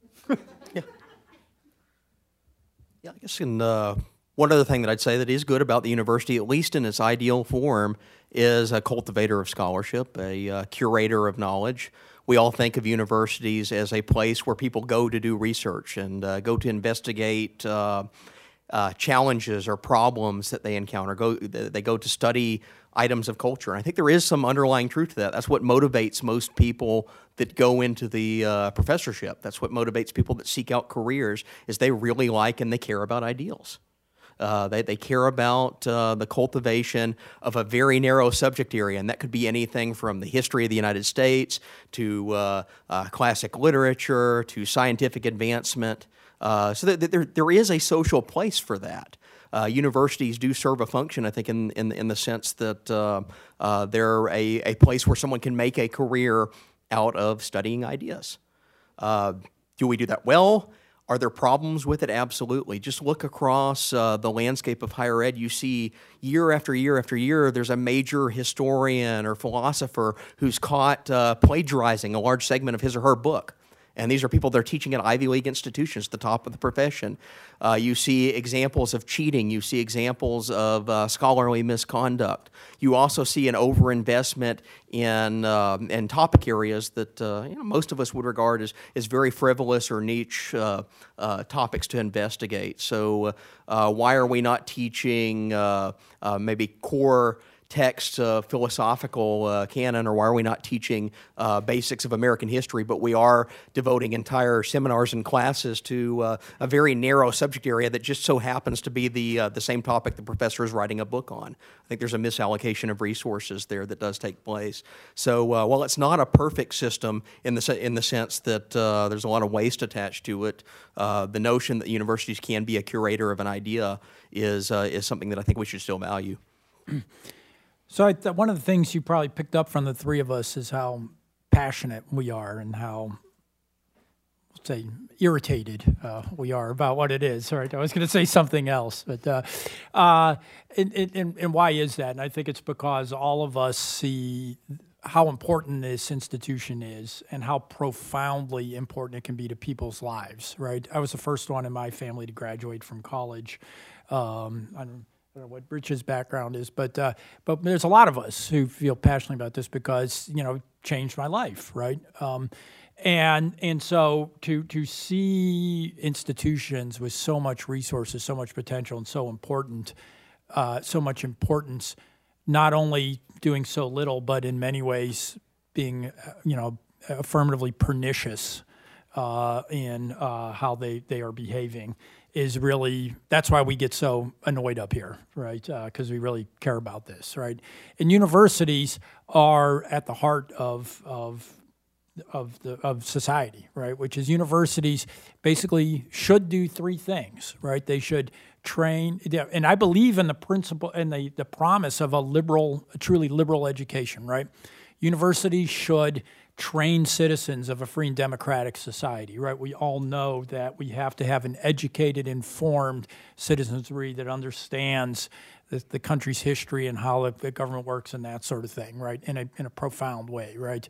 Yeah, I guess one other thing that I'd say that is good about the university, at least in its ideal form, is a cultivator of scholarship, a curator of knowledge. We all think of universities as a place where people go to do research and go to investigate challenges or problems that they encounter. They go to study items of culture. And I think there is some underlying truth to that. That's what motivates most people that go into the professorship. That's what motivates people that seek out careers, is they really like and they care about ideals. They care about the cultivation of a very narrow subject area, and that could be anything from the history of the United States to classic literature to scientific advancement. So there is a social place for that. Universities do serve a function, I think, in the sense that they're a place where someone can make a career out of studying ideas. Do we do that well? Are there problems with it? Absolutely. Just look across the landscape of higher ed. You see year after year after year, there's a major historian or philosopher who's caught plagiarizing a large segment of his or her book. And these are people that are teaching at Ivy League institutions, the top of the profession. You see examples of cheating. You see examples of scholarly misconduct. You also see an overinvestment in topic areas that most of us would regard as very frivolous or niche topics to investigate. So why are we not teaching maybe core text philosophical canon, or why are we not teaching basics of American history, but we are devoting entire seminars and classes to a very narrow subject area that just so happens to be the same topic the professor is writing a book on? I think there's a misallocation of resources there that does take place. So while it's not a perfect system in the sense that there's a lot of waste attached to it, the notion that universities can be a curator of an idea is something that I think we should still value. So one of the things you probably picked up from the three of us is how passionate we are and how, let's say, irritated we are about what it is. Right? I was going to say something else, but and why is that? And I think it's because all of us see how important this institution is and how profoundly important it can be to people's lives. Right? I was the first one in my family to graduate from college. I don't know what Rich's background is, but there's a lot of us who feel passionately about this because it changed my life, right? And so to see institutions with so much resources, so much potential, and so much importance, not only doing so little, but in many ways being affirmatively pernicious in how they are behaving, is really, that's why we get so annoyed up here, right? Because we really care about this, right? And universities are at the heart of of society, right? Which is universities basically should do three things, right? They should train, and I believe in the principle and the promise of a truly liberal education, right? Universities should train citizens of a free and democratic society, right? We all know that we have to have an educated, informed citizenry that understands the country's history and how the government works and that sort of thing, right? In a profound way, right?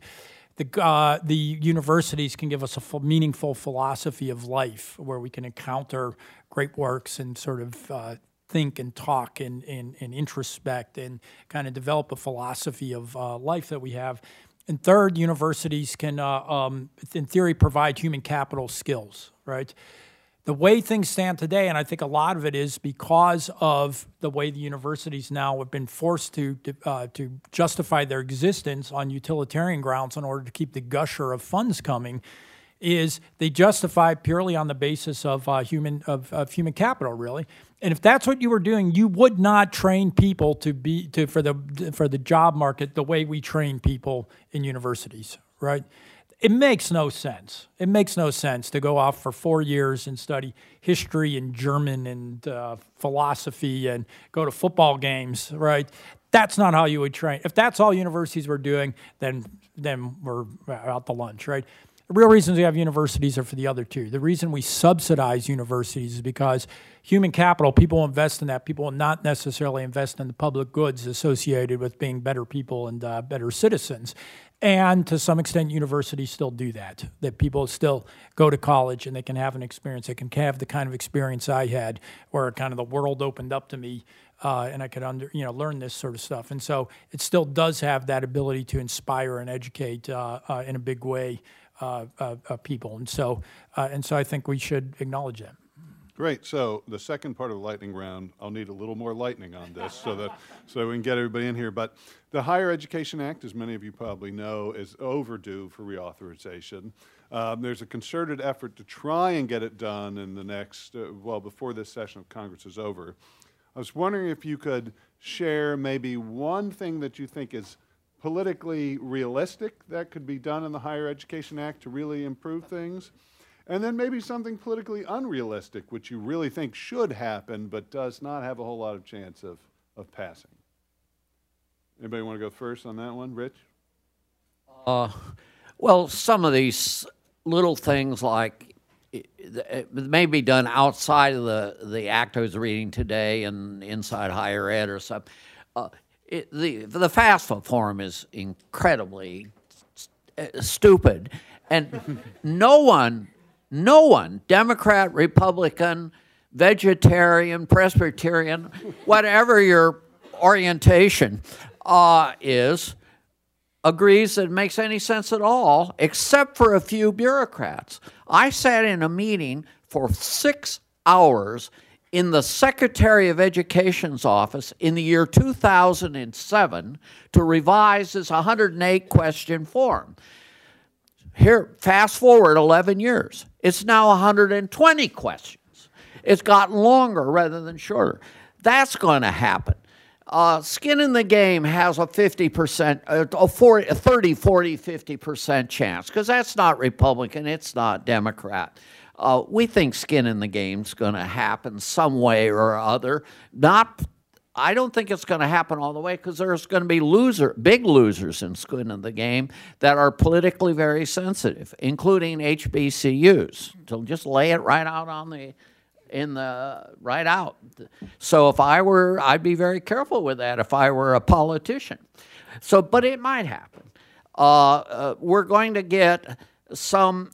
The universities can give us a meaningful philosophy of life where we can encounter great works and sort of think and talk and introspect and kind of develop a philosophy of life that we have. And third, universities can, in theory, provide human capital skills, right? The way things stand today, and I think a lot of it is because of the way the universities now have been forced to justify their existence on utilitarian grounds in order to keep the gusher of funds coming, is they justify purely on the basis of human capital, really. And if that's what you were doing, you would not train people for the job market the way we train people in universities, right? It makes no sense. It makes no sense to go off for 4 years and study history and German and philosophy and go to football games, right? That's not how you would train. If that's all universities were doing, then we're out to lunch, right? The real reasons we have universities are for the other two. The reason we subsidize universities is because human capital, people invest in that. People will not necessarily invest in the public goods associated with being better people and better citizens. And to some extent, universities still do that people still go to college and they can have an experience. They can have the kind of experience I had where kind of the world opened up to me and I could learn this sort of stuff. And so it still does have that ability to inspire and educate in a big way people. And so I think we should acknowledge that. Great. So the second part of the lightning round, I'll need a little more lightning on this so we can get everybody in here. But the Higher Education Act, as many of you probably know, is overdue for reauthorization. There's a concerted effort to try and get it done in the next, before this session of Congress is over. I was wondering if you could share maybe one thing that you think is politically realistic that could be done in the Higher Education Act to really improve things. And then maybe something politically unrealistic, which you really think should happen, but does not have a whole lot of chance of passing. Anybody want to go first on that one? Rich? Well, some of these little things like it may be done outside of the act I was reading today and inside higher ed or something. The FAFSA form is incredibly stupid, and no one, Democrat, Republican, vegetarian, Presbyterian, whatever your orientation is, agrees that it makes any sense at all, except for a few bureaucrats. I sat in a meeting for 6 hours in the Secretary of Education's office in the year 2007 to revise this 108-question form. Here, fast forward 11 years. It's now 120 questions. It's gotten longer rather than shorter. That's going to happen. Skin in the Game has a 50%, a 30, 40, 50% chance, because that's not Republican, it's not Democrat. We think skin in the game's going to happen some way or other. I don't think it's going to happen all the way, because there's going to be big losers in skin in the game that are politically very sensitive, including HBCUs. So just lay it right out right out. So I'd be very careful with that if I were a politician. But it might happen. We're going to get some.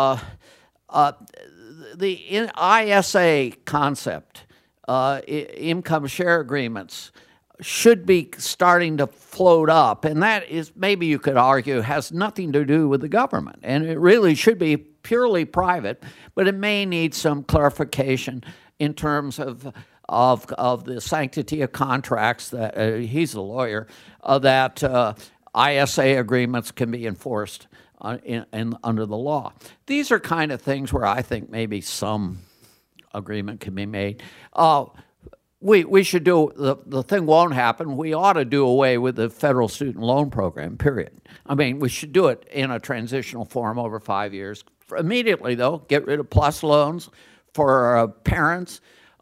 The ISA concept, income share agreements, should be starting to float up, and that is, maybe you could argue, has nothing to do with the government, and it really should be purely private, but it may need some clarification in terms of the sanctity of contracts. That he's a lawyer, that ISA agreements can be enforced under the law. These are kind of things where I think maybe some agreement can be made. we should do, the thing won't happen. We ought to do away with the federal student loan program, period. I mean, we should do it in a transitional form over 5 years. Immediately, though, get rid of PLUS loans for parents,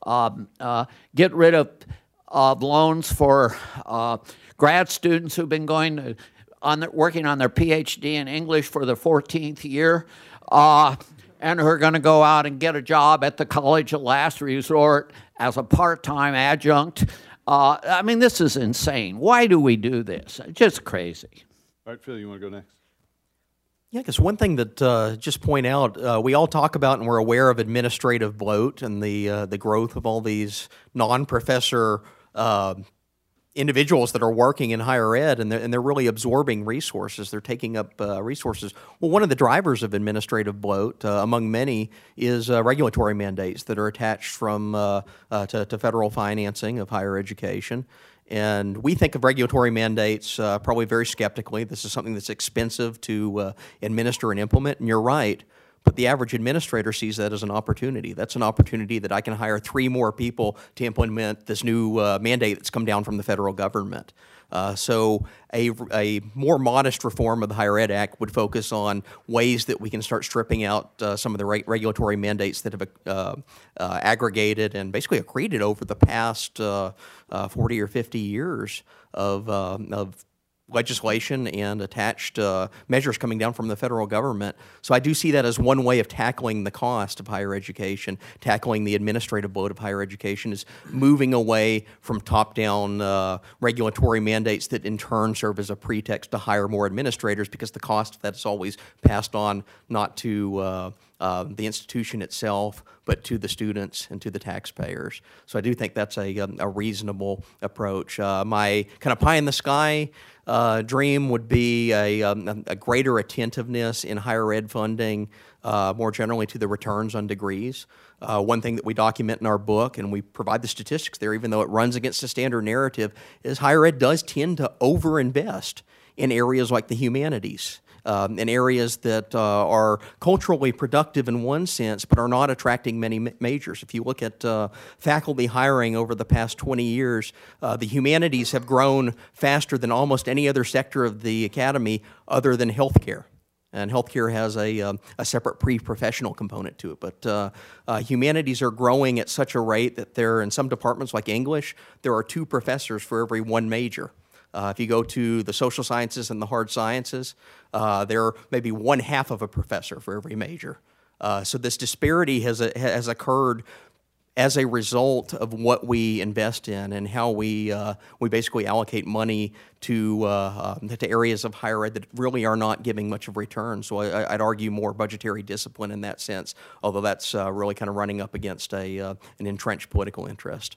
get rid of loans for grad students who've been working on their PhD in English for the 14th year, and who are going to go out and get a job at the college of last resort as a part-time adjunct. I mean, this is insane. Why do we do this? It's just crazy. All right, Phil, you want to go next? Yeah, because one thing that just point out, we all talk about and we're aware of administrative bloat and the growth of all these non-professor individuals that are working in higher ed, and they're really absorbing resources. They're taking up resources. Well, one of the drivers of administrative bloat, among many, is regulatory mandates that are attached to federal financing of higher education. And we think of regulatory mandates probably very skeptically. This is something that's expensive to administer and implement, and you're right. But the average administrator sees that as an opportunity. That's an opportunity that I can hire 3 more people to implement this new mandate that's come down from the federal government. So a more modest reform of the Higher Ed Act would focus on ways that we can start stripping out some of the regulatory mandates that have aggregated and basically accreted over the past 40 or 50 years of legislation and attached measures coming down from the federal government. So I do see that as one way of tackling the cost of higher education, tackling the administrative bloat of higher education, is moving away from top-down regulatory mandates that in turn serve as a pretext to hire more administrators, because the cost of that is always passed on not to the institution itself, but to the students and to the taxpayers. So I do think that's a reasonable approach. My kind of pie-in-the-sky dream would be a greater attentiveness in higher ed funding, more generally to the returns on degrees. One thing that we document in our book, and we provide the statistics there, even though it runs against the standard narrative, is higher ed does tend to overinvest in areas like the humanities. In areas that are culturally productive in one sense, but are not attracting many majors. If you look at faculty hiring over the past 20 years, the humanities have grown faster than almost any other sector of the academy other than healthcare. And healthcare has a separate pre-professional component to it. But humanities are growing at such a rate that in some departments like English, there are 2 professors for every 1 major. If you go to the social sciences and the hard sciences, there may be 1/2 of a professor for every major. So this disparity has occurred as a result of what we invest in and how we basically allocate money to areas of higher ed that really are not giving much of return. So I'd argue more budgetary discipline in that sense, although that's really kind of running up against an entrenched political interest.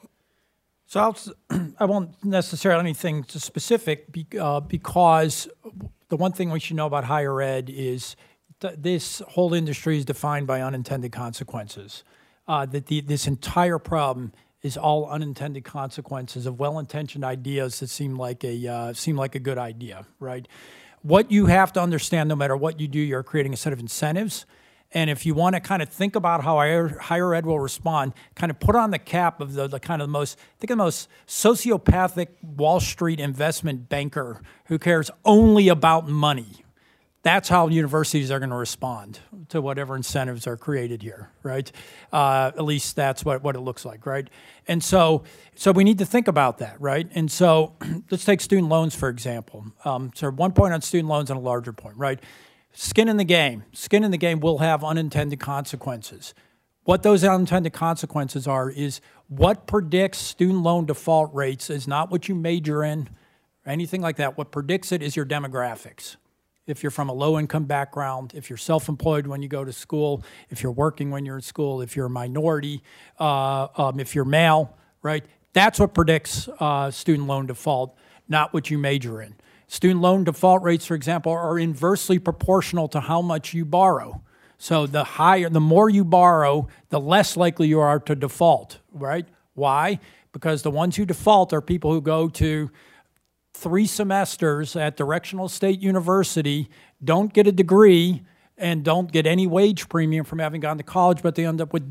So I won't necessarily anything specific because the one thing we should know about higher ed is this whole industry is defined by unintended consequences. This entire problem is all unintended consequences of well-intentioned ideas that seem like a good idea, right? What you have to understand, no matter what you do, you're creating a set of incentives. And if you want to kind of think about how higher ed will respond, kind of put on the cap of the most sociopathic Wall Street investment banker who cares only about money. That's how universities are going to respond to whatever incentives are created here, right? At least that's what it looks like, right? And so we need to think about that, right? And so let's take student loans, for example. So 1 point on student loans and a larger point, right? Skin in the game. Skin in the game will have unintended consequences. What those unintended consequences are is what predicts student loan default rates is not what you major in or anything like that. What predicts it is your demographics. If you're from a low-income background, if you're self-employed when you go to school, if you're working when you're in school, if you're a minority, if you're male, right? That's what predicts student loan default, not what you major in. Student loan default rates, for example, are inversely proportional to how much you borrow. So the more you borrow, the less likely you are to default, right? Why? Because the ones who default are people who go to 3 semesters at Directional State University, don't get a degree, and don't get any wage premium from having gone to college, but they end up with debt,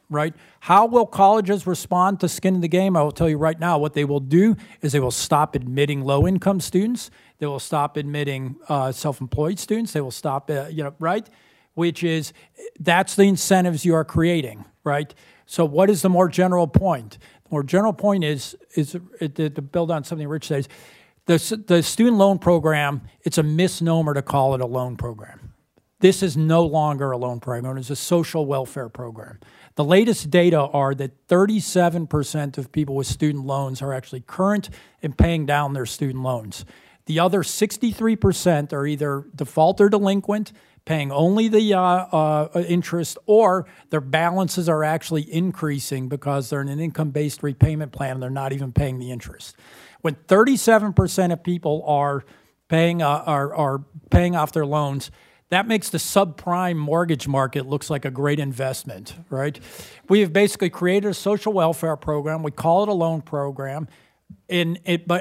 right? How will colleges respond to skin in the game? I will tell you right now, what they will do is they will stop admitting low-income students. They will stop admitting self-employed students. They will stop, right? Which is, that's the incentives you are creating, right? So what is the more general point? The more general point is to build on something Rich says, the student loan program, it's a misnomer to call it a loan program. This is no longer a loan program. It's a social welfare program. The latest data are that 37% of people with student loans are actually current and paying down their student loans. The other 63% are either default or delinquent, paying only the interest, or their balances are actually increasing because they're in an income-based repayment plan and they're not even paying the interest. When 37% of people are paying off their loans, that makes the subprime mortgage market looks like a great investment, right? We have basically created a social welfare program. We call it a loan program, and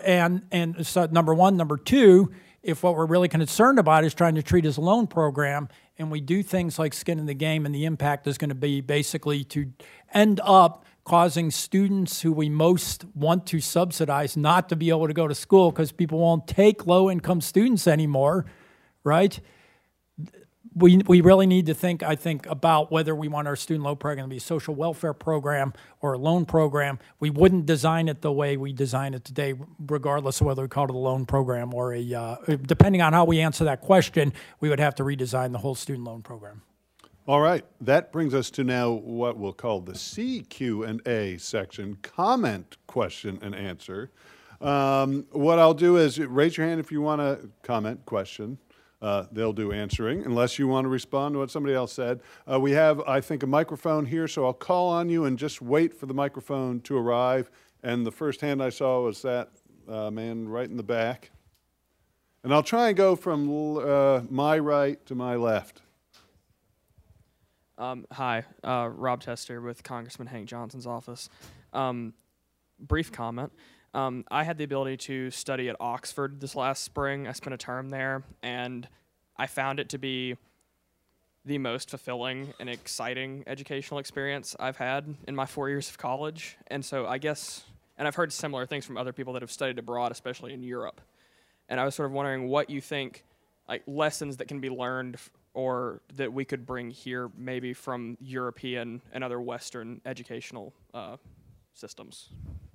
so number one, number two. If what we're really concerned about is trying to treat it as a loan program, and we do things like skin in the game, and the impact is going to be basically to end up causing students who we most want to subsidize not to be able to go to school because people won't take low-income students anymore, right? We really need to think, I think, about whether we want our student loan program to be a social welfare program or a loan program. We wouldn't design it the way we design it today, regardless of whether we call it a loan program or depending on how we answer that question, we would have to redesign the whole student loan program. All right, that brings us to now what we'll call the CQ&A section, comment, question, and answer. What I'll do is raise your hand if you want to comment, question. They'll do answering, unless you want to respond to what somebody else said. We have, I think, a microphone here, so I'll call on you and just wait for the microphone to arrive. And the first hand I saw was that man right in the back. And I'll try and go from my right to my left. Hi, Rob Tester with Congressman Hank Johnson's office. Brief comment. I had the ability to study at Oxford this last spring. I spent a term there, and I found it to be the most fulfilling and exciting educational experience I've had in my 4 years of college. And so I guess, and I've heard similar things from other people that have studied abroad, especially in Europe. And I was sort of wondering what you think, like lessons that can be learned or that we could bring here maybe from European and other Western educational systems.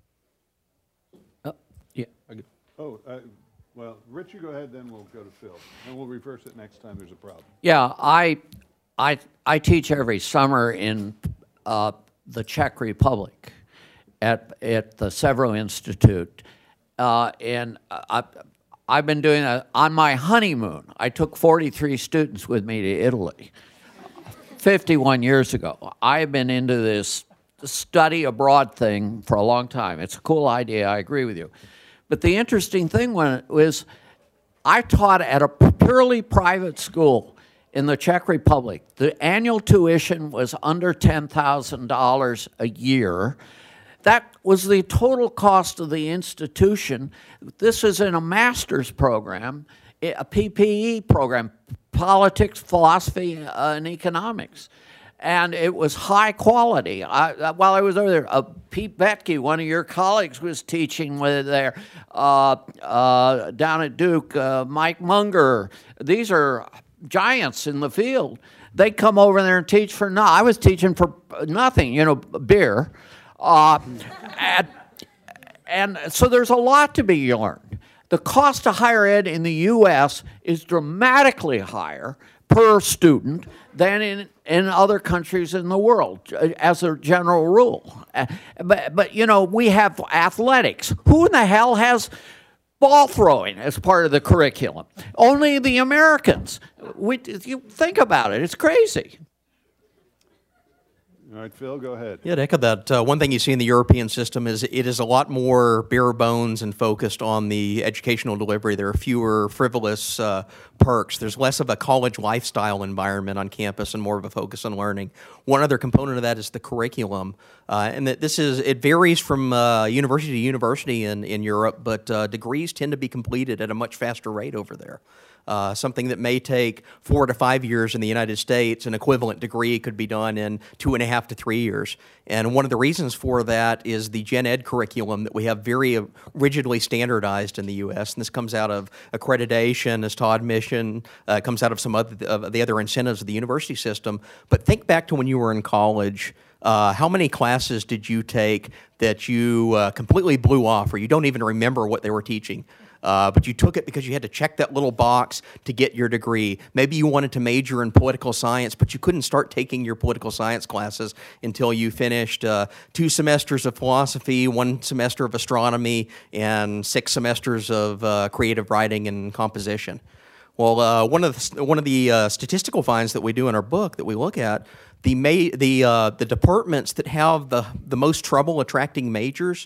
Yeah. Well, Rich, you go ahead, then we'll go to Phil. And we'll reverse it next time there's a problem. Yeah, I teach every summer in the Czech Republic at the Severo Institute, and I've been doing that on my honeymoon. I took 43 students with me to Italy 51 years ago. I've been into this study abroad thing for a long time. It's a cool idea. I agree with you. But the interesting thing was I taught at a purely private school in the Czech Republic. The annual tuition was under $10,000 a year. That was the total cost of the institution. This is in a master's program, a PPE program, politics, philosophy, and economics. And it was high quality. While I was over there, Pete Betke, one of your colleagues, was teaching there down at Duke. Mike Munger. These are giants in the field. They come over there and teach for nothing. I was teaching for nothing, beer. And so there's a lot to be learned. The cost of higher ed in the U.S. is dramatically higher per student than in other countries in the world, as a general rule. But we have athletics. Who in the hell has ball throwing as part of the curriculum? Only the Americans. You think about it, it's crazy. All right, Phil, go ahead. Yeah, to echo that, one thing you see in the European system is it is a lot more bare bones and focused on the educational delivery. There are fewer frivolous perks. There's less of a college lifestyle environment on campus and more of a focus on learning. One other component of that is the curriculum, and that it varies from university to university in Europe, but degrees tend to be completed at a much faster rate over there. Something that may take 4 to 5 years in the United States, an equivalent degree could be done in 2.5 to 3 years. And one of the reasons for that is the gen ed curriculum that we have very rigidly standardized in the U.S. And this comes out of accreditation, as Todd mentioned, comes out of some of the other incentives of the university system. But think back to when you were in college. How many classes did you take that you completely blew off, or you don't even remember what they were teaching? But you took it because you had to check that little box to get your degree. Maybe you wanted to major in political science, but you couldn't start taking your political science classes until you finished 2 semesters of philosophy, 1 semester of astronomy, and 6 semesters of creative writing and composition. Well, one of the statistical finds that we do in our book that we look at, the departments that have the most trouble attracting majors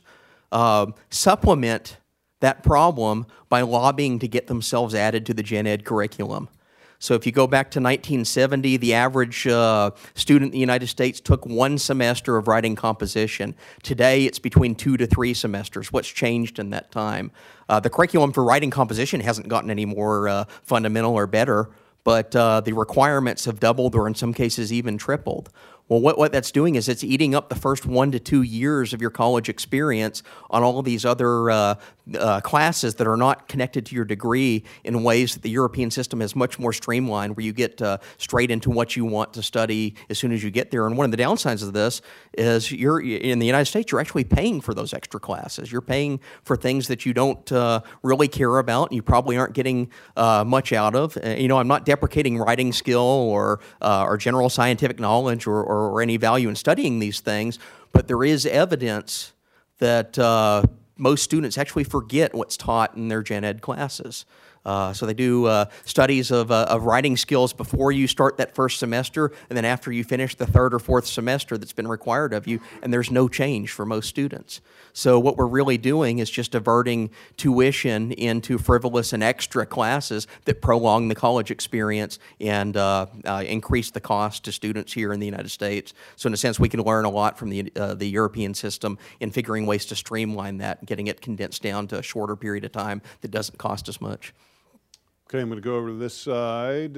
supplement that problem by lobbying to get themselves added to the gen ed curriculum. So if you go back to 1970, the average student in the United States took 1 semester of writing composition. Today, it's between 2 to 3 semesters. What's changed in that time? The curriculum for writing composition hasn't gotten any more fundamental or better, but the requirements have doubled or in some cases even tripled. Well, what that's doing is it's eating up the first 1 to 2 years of your college experience on all of these other classes that are not connected to your degree in ways that the European system is much more streamlined, where you get straight into what you want to study as soon as you get there. And one of the downsides of this is in the United States, you're actually paying for those extra classes. You're paying for things that you don't really care about and you probably aren't getting much out of. I'm not deprecating writing skill or general scientific knowledge or any value in studying these things, but there is evidence that most students actually forget what's taught in their gen ed classes. So they do studies of writing skills before you start that first semester, and then after you finish the 3rd or 4th semester that's been required of you, and there's no change for most students. So what we're really doing is just diverting tuition into frivolous and extra classes that prolong the college experience and increase the cost to students here in the United States. So in a sense, we can learn a lot from the European system in figuring ways to streamline that, getting it condensed down to a shorter period of time that doesn't cost as much. Okay, I'm going to go over to this side,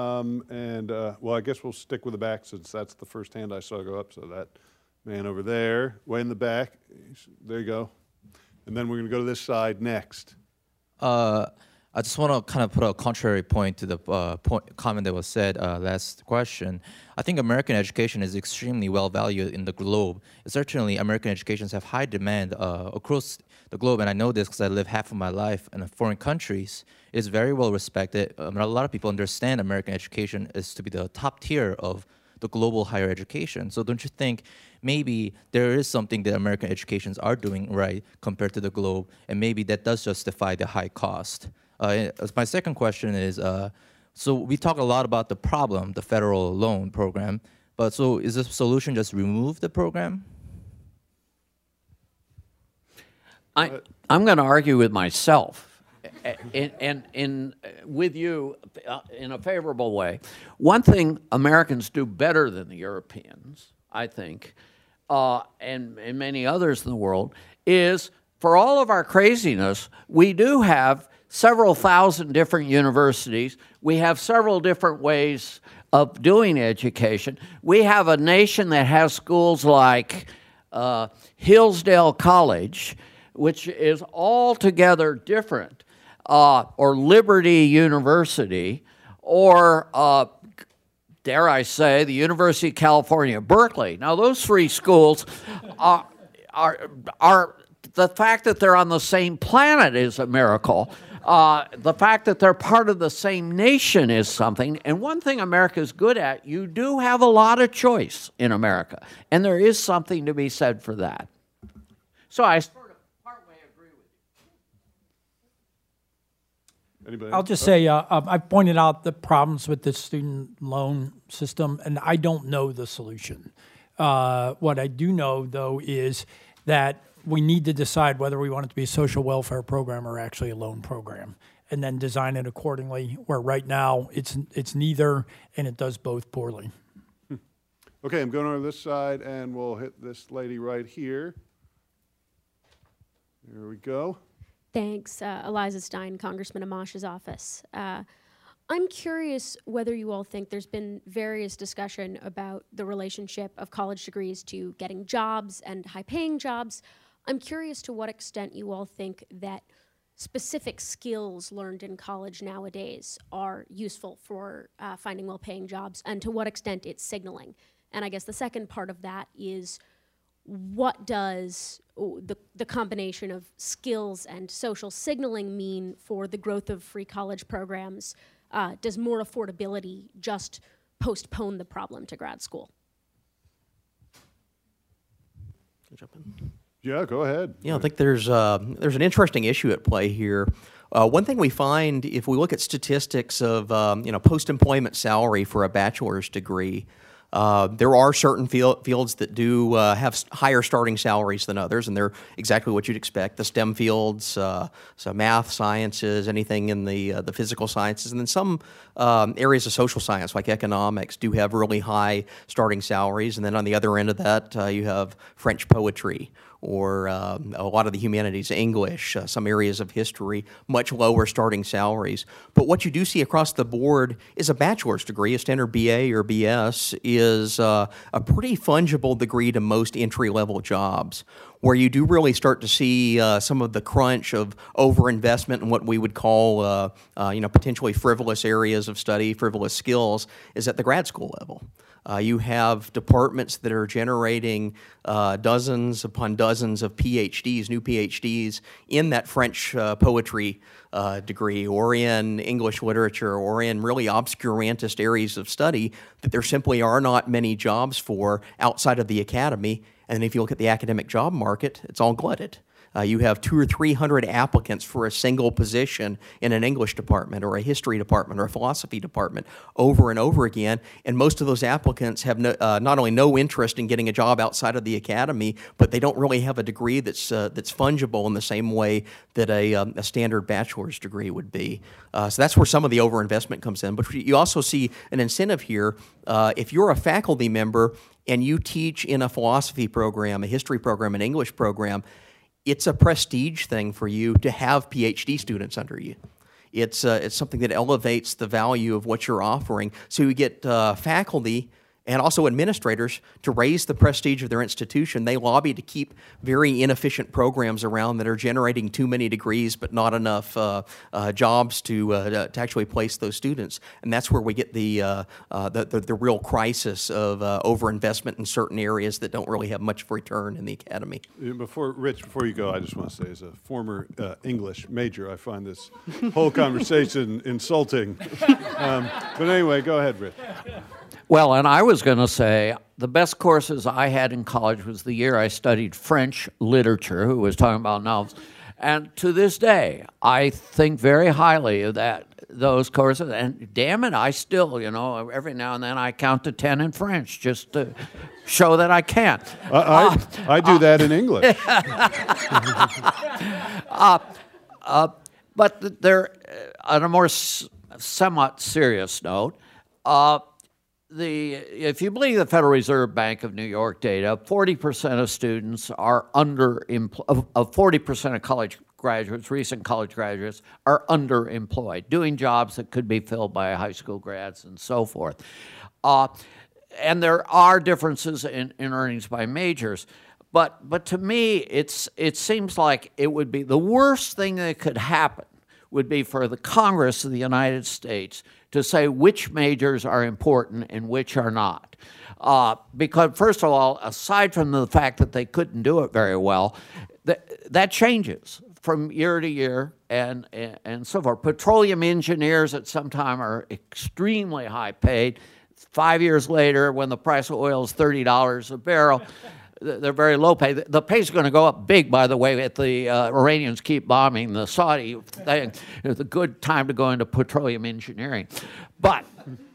well, I guess we'll stick with the back since that's the first hand I saw go up, so that man over there, way in the back, there you go. And then we're going to go to this side next. I just want to kind of put a contrary point to the comment that was said last question. I think American education is extremely well valued in the globe. Certainly, American educations have high demand across the globe, and I know this because I live half of my life in foreign countries. It is very well respected. A lot of people understand American education is to be the top tier of the global higher education. So don't you think maybe there is something that American educations are doing right compared to the globe, and maybe that does justify the high cost? My second question is, so we talk a lot about the problem, the federal loan program, but so is the solution just remove the program? I'm going to argue with myself with you in a favorable way. One thing Americans do better than the Europeans, I think, and many others in the world, is for all of our craziness, we do have several thousand different universities. We have several different ways of doing education. We have a nation that has schools like Hillsdale College, which is altogether different, or Liberty University, or dare I say, the University of California, Berkeley. Now, those 3 schools are the fact that they're on the same planet is a miracle. The fact that they're part of the same nation is something. And one thing America is good at, you do have a lot of choice in America. And there is something to be said for that. So I sort of partway agree with you. Anybody I'll else? just say I've pointed out the problems with the student loan system, and I don't know the solution. What I do know, though, is that we need to decide whether we want it to be a social welfare program or actually a loan program, and then design it accordingly, where right now it's neither, and it does both poorly. Okay, I'm going over this side, and we'll hit this lady right here. Here we go. Thanks. Eliza Stein, Congressman Amash's office. I'm curious whether you all think there's been various discussion about the relationship of college degrees to getting jobs and high-paying jobs. I'm curious to what extent you all think that specific skills learned in college nowadays are useful for finding well-paying jobs, and to what extent it's signaling. And I guess the second part of that is, what does the combination of skills and social signaling mean for the growth of free college programs? Does more affordability just postpone the problem to grad school? Jump in. Yeah, go ahead. Yeah, I think there's an interesting issue at play here. One thing we find, if we look at statistics of post-employment salary for a bachelor's degree, there are certain fields that do have higher starting salaries than others, and they're exactly what you'd expect. The STEM fields, so math, sciences, anything in the physical sciences, and then some areas of social science like economics do have really high starting salaries. And then on the other end of that, you have French poetry, or a lot of the humanities, English, some areas of history, much lower starting salaries. But what you do see across the board is a bachelor's degree, a standard BA or BS, is a pretty fungible degree to most entry-level jobs, where you do really start to see some of the crunch of overinvestment in what we would call, potentially frivolous areas of study, frivolous skills, is at the grad school level. You have departments that are generating dozens upon dozens of PhDs, new PhDs, in that French poetry degree, or in English literature, or in really obscurantist areas of study that there simply are not many jobs for outside of the academy. And if you look at the academic job market, it's all glutted. You have 200 or 300 applicants for a single position in an English department or a history department or a philosophy department over and over again, and most of those applicants have not only no interest in getting a job outside of the academy, but they don't really have a degree that's fungible in the same way that a standard bachelor's degree would be. So that's where some of the overinvestment comes in. But you also see an incentive here. If you're a faculty member and you teach in a philosophy program, a history program, an English program, it's a prestige thing for you to have PhD students under you. It's something that elevates the value of what you're offering. So you get faculty and also administrators to raise the prestige of their institution. They lobby to keep very inefficient programs around that are generating too many degrees but not enough jobs to actually place those students. And that's where we get the real crisis of overinvestment in certain areas that don't really have much return in the academy. Before you go, I just want to say, as a former English major, I find this whole conversation insulting. But anyway, go ahead, Rich. Well, and I was going to say the best courses I had in college was the year I studied French literature, who was talking about novels. And to this day, I think very highly of those courses. And damn it, I still, every now and then I count to 10 in French just to show that I can. I do that in English. But there, on a more somewhat serious note, if you believe the Federal Reserve Bank of New York data, 40% of students are underemployed. Of 40% of college graduates, recent college graduates, are underemployed, doing jobs that could be filled by high school grads and so forth. And there are differences in earnings by majors. But to me, it seems like it would be the worst thing that could happen would be for the Congress of the United States to say which majors are important and which are not. Because, first of all, aside from the fact that they couldn't do it very well, that changes from year to year and so forth. Petroleum engineers at some time are extremely high paid. 5 years later, when the price of oil is $30 a barrel, they're very low pay. The pay's going to go up big, by the way, if the Iranians keep bombing the Saudi thing. It's a good time to go into petroleum engineering. But,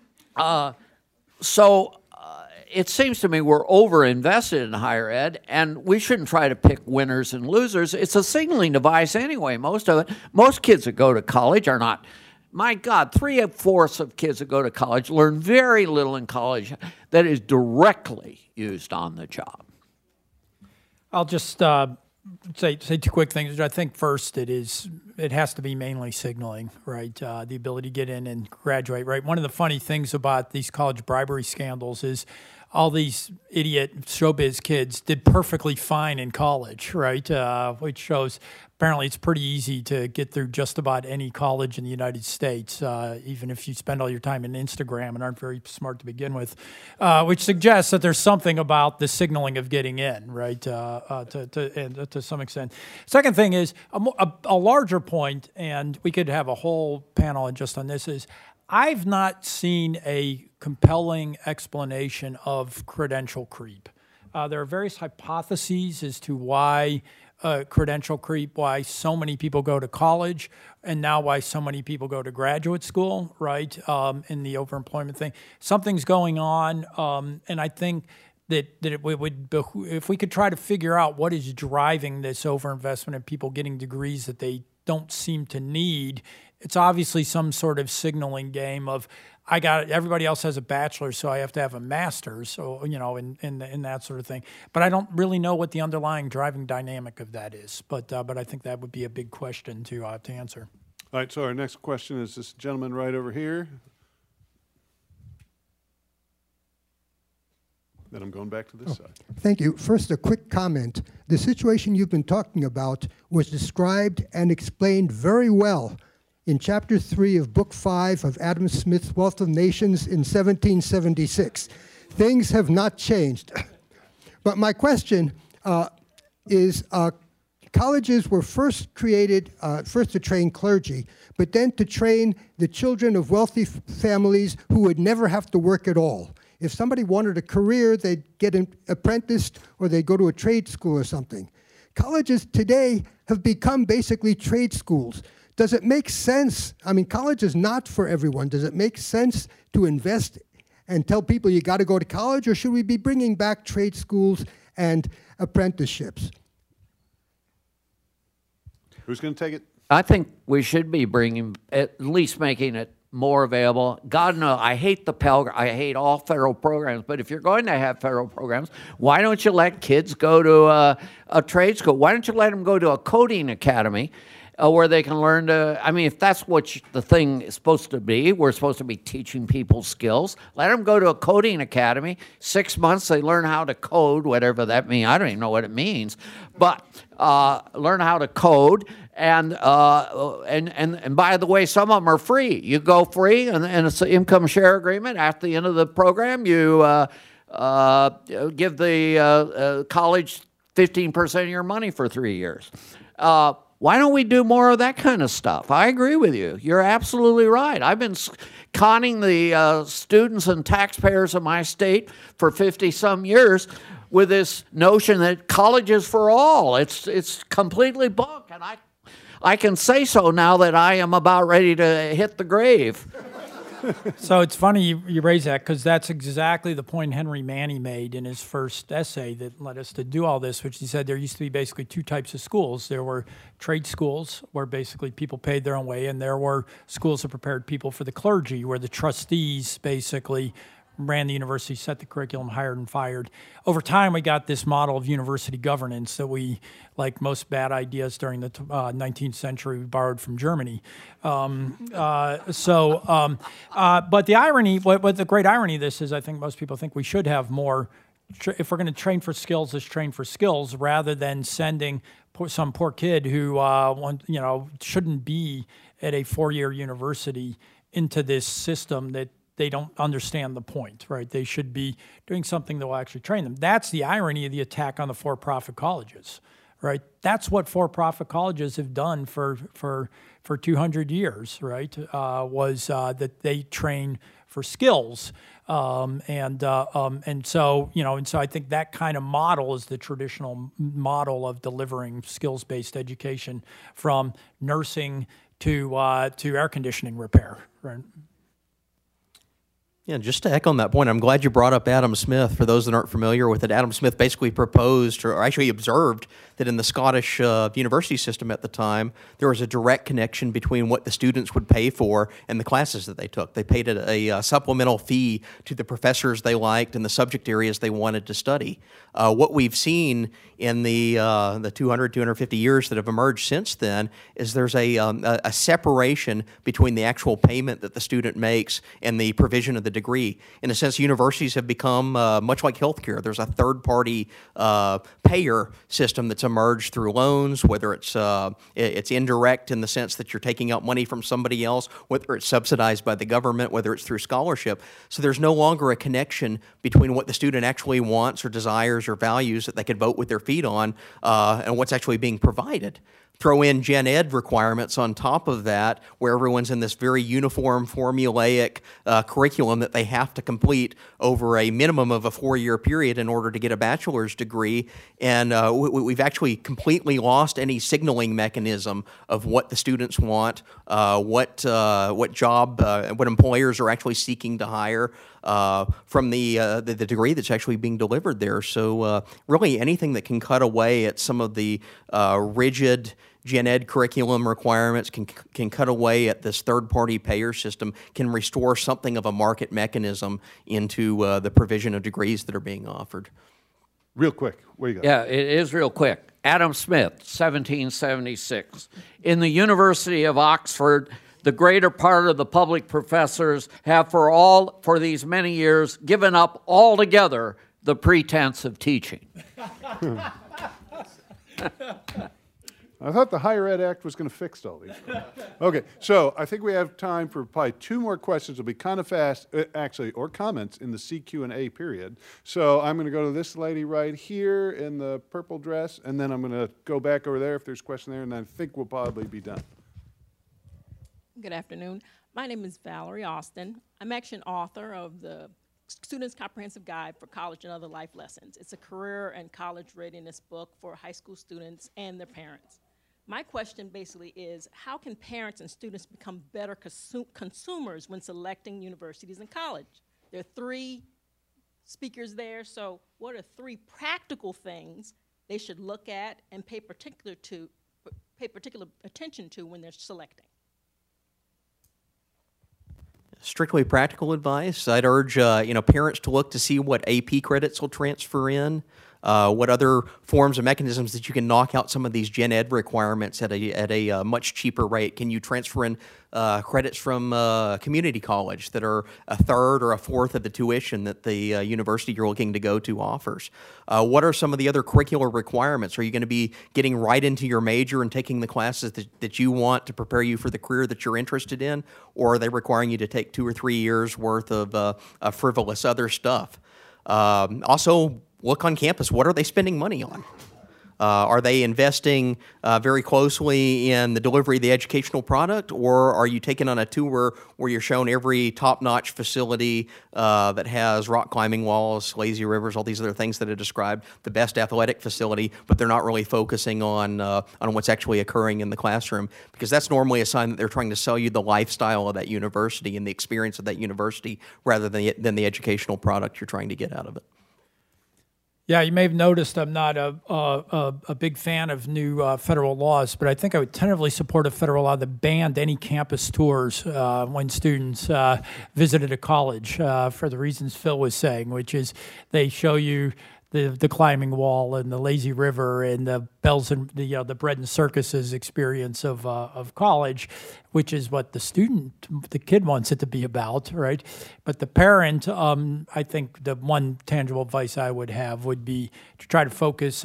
it seems to me we're over-invested in higher ed, and we shouldn't try to pick winners and losers. It's a signaling device anyway, most of it. Most kids that go to college are not. My God, 3/4 of kids that go to college learn very little in college that is directly used on the job. I'll just say two quick things. I think first it has to be mainly signaling, right? The ability to get in and graduate, right? One of the funny things about these college bribery scandals is all these idiot showbiz kids did perfectly fine in college, right? Which shows apparently it's pretty easy to get through just about any college in the United States, even if you spend all your time in Instagram and aren't very smart to begin with, which suggests that there's something about the signaling of getting in, right, to some extent. Second thing is a larger point, and we could have a whole panel just on this, is I've not seen a compelling explanation of credential creep. There are various hypotheses as to why credential creep, why so many people go to college, and now why so many people go to graduate school, right, in the overemployment thing. Something's going on, and I think that it would, if we could try to figure out what is driving this overinvestment in people getting degrees that they don't seem to need, it's obviously some sort of signaling game of everybody else has a bachelor's, so I have to have a master's, so in that sort of thing. But I don't really know what the underlying driving dynamic of that is. But I think that would be a big question to answer. All right, so our next question is this gentleman right over here. Then I'm going back to this side. Thank you. First, a quick comment. The situation you've been talking about was described and explained very well in Chapter 3 of Book 5 of Adam Smith's Wealth of Nations in 1776. Things have not changed. But my question is, colleges were first created, first to train clergy, but then to train the children of wealthy families who would never have to work at all. If somebody wanted a career, they'd get apprenticed or they'd go to a trade school or something. Colleges today have become basically trade schools. Does it make sense? I mean, college is not for everyone. Does it make sense to invest and tell people you got to go to college, or should we be bringing back trade schools and apprenticeships? Who's going to take it? I think we should be bringing, at least making it more available. God knows, I hate the Pell, I hate all federal programs, but if you're going to have federal programs, why don't you let kids go to a trade school? Why don't you let them go to a coding academy where they can learn to, I mean, if that's what the thing is supposed to be, we're supposed to be teaching people skills. Let them go to a coding academy. 6 months, they learn how to code, whatever that means. I don't even know what it means. But learn how to code. And by the way, some of them are free. You go free, and it's an income share agreement. At the end of the program, you give the college 15% of your money for 3 years. Why don't we do more of that kind of stuff? I agree with you. You're absolutely right. I've been conning the students and taxpayers of my state for 50-some years with this notion that college is for all. It's completely bunk, and I can say so now that I am about ready to hit the grave. So it's funny you raise that, because that's exactly the point Henry Manny made in his first essay that led us to do all this, which he said there used to be basically two types of schools. There were trade schools where basically people paid their own way, and there were schools that prepared people for the clergy, where the trustees basically ran the university, set the curriculum, hired and fired. Over time, we got this model of university governance that we, like most bad ideas during the 19th century, we borrowed from Germany. But the irony, what the great irony of this is, I think most people think we should have more, if we're going to train for skills, let's train for skills, rather than sending some poor kid who shouldn't be at a 4-year university into this system that they don't understand the point, right? They should be doing something that will actually train them. That's the irony of the attack on the for-profit colleges, right? That's what for-profit colleges have done for 200 years, right? That they train for skills, and so I think that kind of model is the traditional model of delivering skills-based education, from nursing to air conditioning repair, right? Yeah, just to echo on that point, I'm glad you brought up Adam Smith. For those that aren't familiar with it, Adam Smith basically proposed, or actually observed, that in the Scottish university system at the time, there was a direct connection between what the students would pay for and the classes that they took. They paid a supplemental fee to the professors they liked and the subject areas they wanted to study. What we've seen in the 200, 250 years that have emerged since then is there's a separation between the actual payment that the student makes and the provision of the degree. In a sense, universities have become much like healthcare. There's a third-party payer system that's emerged through loans, whether it's indirect in the sense that you're taking out money from somebody else, whether it's subsidized by the government, whether it's through scholarship. So there's no longer a connection between what the student actually wants or desires or values that they could vote with their feet on and what's actually being provided. Throw in gen ed requirements on top of that, where everyone's in this very uniform, formulaic curriculum that they have to complete over a minimum of a 4-year period in order to get a bachelor's degree. And we've actually completely lost any signaling mechanism of what the students want, what employers are actually seeking to hire from the degree that's actually being delivered there. So really anything that can cut away at some of the rigid gen ed curriculum requirements, can cut away at this third-party payer system, can restore something of a market mechanism into the provision of degrees that are being offered. Real quick, where you go? Yeah, it is real quick. Adam Smith, 1776. In the University of Oxford, the greater part of the public professors have for these many years given up altogether the pretense of teaching. I thought the Higher Ed Act was going to fix all these problems. Okay, so I think we have time for probably 2 more questions. It'll be kind of fast, actually, or comments in the CQ&A period. So I'm going to go to this lady right here in the purple dress, and then I'm going to go back over there if there's a question there, and I think we'll probably be done. Good afternoon. My name is Valerie Austin. I'm actually an author of the Student's Comprehensive Guide for College and Other Life Lessons. It's a career and college readiness book for high school students and their parents. My question basically is, how can parents and students become better consumers when selecting universities and college? There are 3 speakers there, so what are 3 practical things they should look at and pay particular attention to when they're selecting? Strictly practical advice, I'd urge parents to look to see what AP credits will transfer in, what other forms and mechanisms that you can knock out some of these gen ed requirements at a much cheaper rate. Can you transfer in credits from community college that are a third or a fourth of the tuition that the university you're looking to go to offers? What are some of the other curricular requirements? Are you going to be getting right into your major and taking the classes that you want to prepare you for the career that you're interested in? Or are they requiring you to take 2 or 3 years worth of frivolous other stuff? Also, look on campus. What are they spending money on? Are they investing very closely in the delivery of the educational product, or are you taking on a tour where you're shown every top-notch facility that has rock climbing walls, lazy rivers, all these other things that are described, the best athletic facility, but they're not really focusing on what's actually occurring in the classroom? Because that's normally a sign that they're trying to sell you the lifestyle of that university and the experience of that university rather than the educational product you're trying to get out of it. Yeah, you may have noticed I'm not a big fan of new federal laws, but I think I would tentatively support a federal law that banned any campus tours when students visited a college for the reasons Phil was saying, which is they show you the climbing wall and the lazy river and the bells and the bread and circuses experience of college, which is what the kid wants it to be about, right? But the parent, I think the one tangible advice I would have would be to try to focus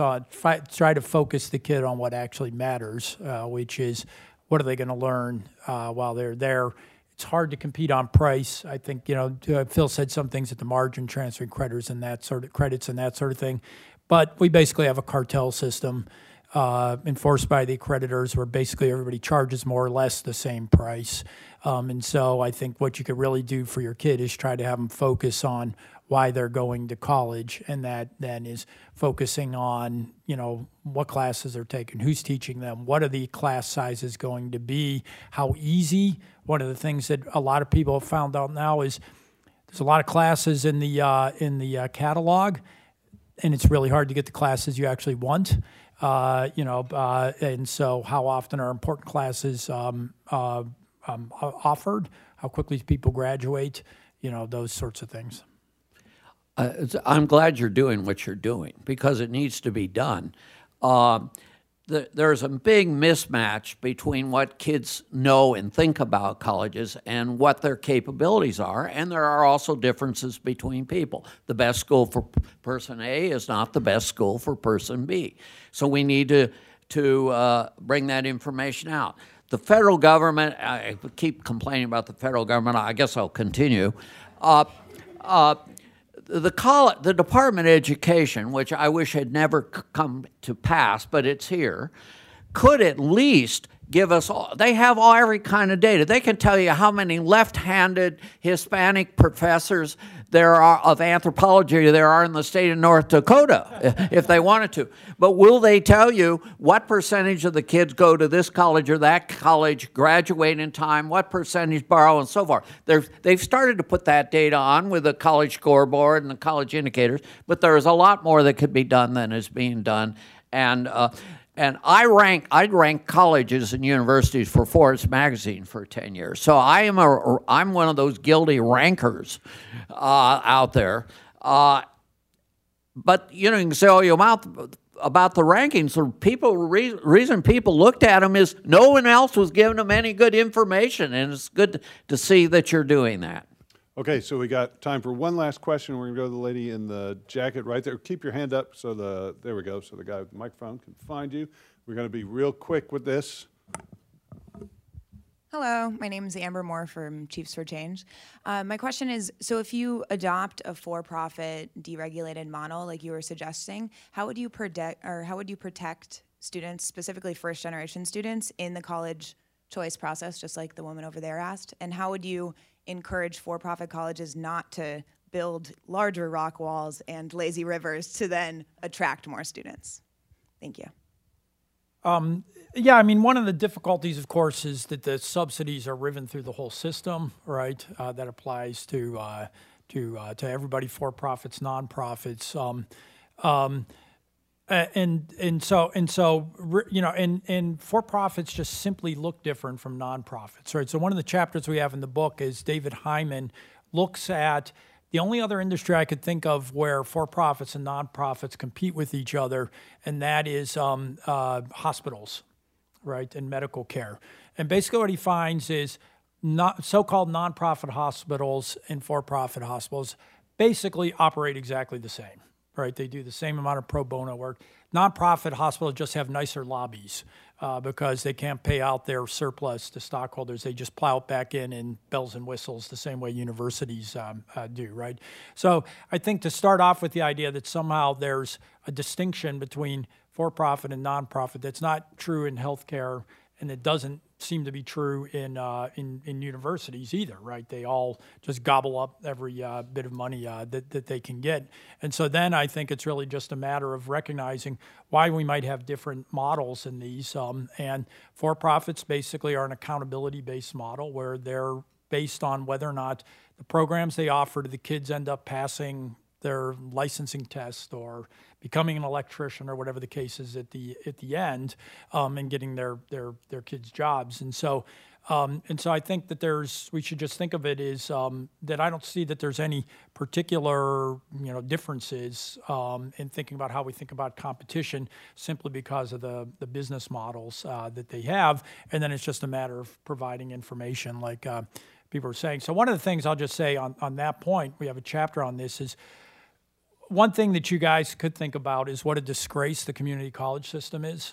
the kid on what actually matters, which is what are they going to learn while they're there. It's hard to compete on price. I think, Phil said some things at the margin, transferring credits and that sort of thing. But we basically have a cartel system enforced by the accreditors where basically everybody charges more or less the same price. And so I think what you could really do for your kid is try to have them focus on why they're going to college, and that then is focusing on, what classes they're taking, who's teaching them, what are the class sizes going to be, how easy. One of the things that a lot of people have found out now is there's a lot of classes in the catalog, and it's really hard to get the classes you actually want. And so how often are important classes offered? How quickly people graduate? Those sorts of things. I'm glad you're doing what you're doing because it needs to be done. There's a big mismatch between what kids know and think about colleges and what their capabilities are, and there are also differences between people. The best school for person A is not the best school for person B. So we need to bring that information out. The federal government, I keep complaining about the federal government, I guess I'll continue. The Department of Education, which I wish had never come to pass, but it's here, could at least give us they have every kind of data. They can tell you how many left-handed Hispanic professors there are of anthropology there are in the state of North Dakota, if they wanted to. But will they tell you what percentage of the kids go to this college or that college, graduate in time, what percentage borrow, and so forth? They've started to put that data on with the college scoreboard and the college indicators, but there is a lot more that could be done than is being done. And I'd rank colleges and universities for Forbes magazine for 10 years. So I'm one of those guilty rankers out there. But you can say all you want about the rankings. The reason people looked at them is no one else was giving them any good information, and it's good to see that you're doing that. Okay, so we got time for one last question. We're going to go to the lady in the jacket right there. Keep your hand up there we go, so the guy with the microphone can find you. We're going to be real quick with this. Hello, my name is Amber Moore from Chiefs for Change. My question is, so if you adopt a for-profit deregulated model like you were suggesting, how would you protect students, specifically first-generation students, in the college choice process, just like the woman over there asked? And how would you encourage for-profit colleges not to build larger rock walls and lazy rivers to then attract more students? Thank you. Yeah, I mean, one of the difficulties, of course, is that the subsidies are riven through the whole system, right? That applies to everybody, for-profits, nonprofits, and for-profits just simply look different from nonprofits, right? So one of the chapters we have in the book is David Hyman looks at the only other industry I could think of where for-profits and nonprofits compete with each other, and that is hospitals, right, and medical care. And basically what he finds is so-called nonprofit hospitals and for-profit hospitals basically operate exactly the same, right? They do the same amount of pro bono work. Nonprofit hospitals just have nicer lobbies because they can't pay out their surplus to stockholders. They just plow it back in bells and whistles the same way universities do, right? So I think to start off with the idea that somehow there's a distinction between for-profit and nonprofit, that's not true in healthcare, and it doesn't seem to be true in universities either, right? They all just gobble up every bit of money that they can get. And so then I think it's really just a matter of recognizing why we might have different models in these. And for-profits basically are an accountability-based model where they're based on whether or not the programs they offer to the kids end up passing their licensing test or becoming an electrician or whatever the case is at the end, and getting their kids jobs. And so I think that we should just think of it as that I don't see that there's any particular differences in thinking about how we think about competition simply because of the business models that they have, and then it's just a matter of providing information like people are saying. So one of the things I'll just say on that point, we have a chapter on this, is one thing that you guys could think about is what a disgrace the community college system is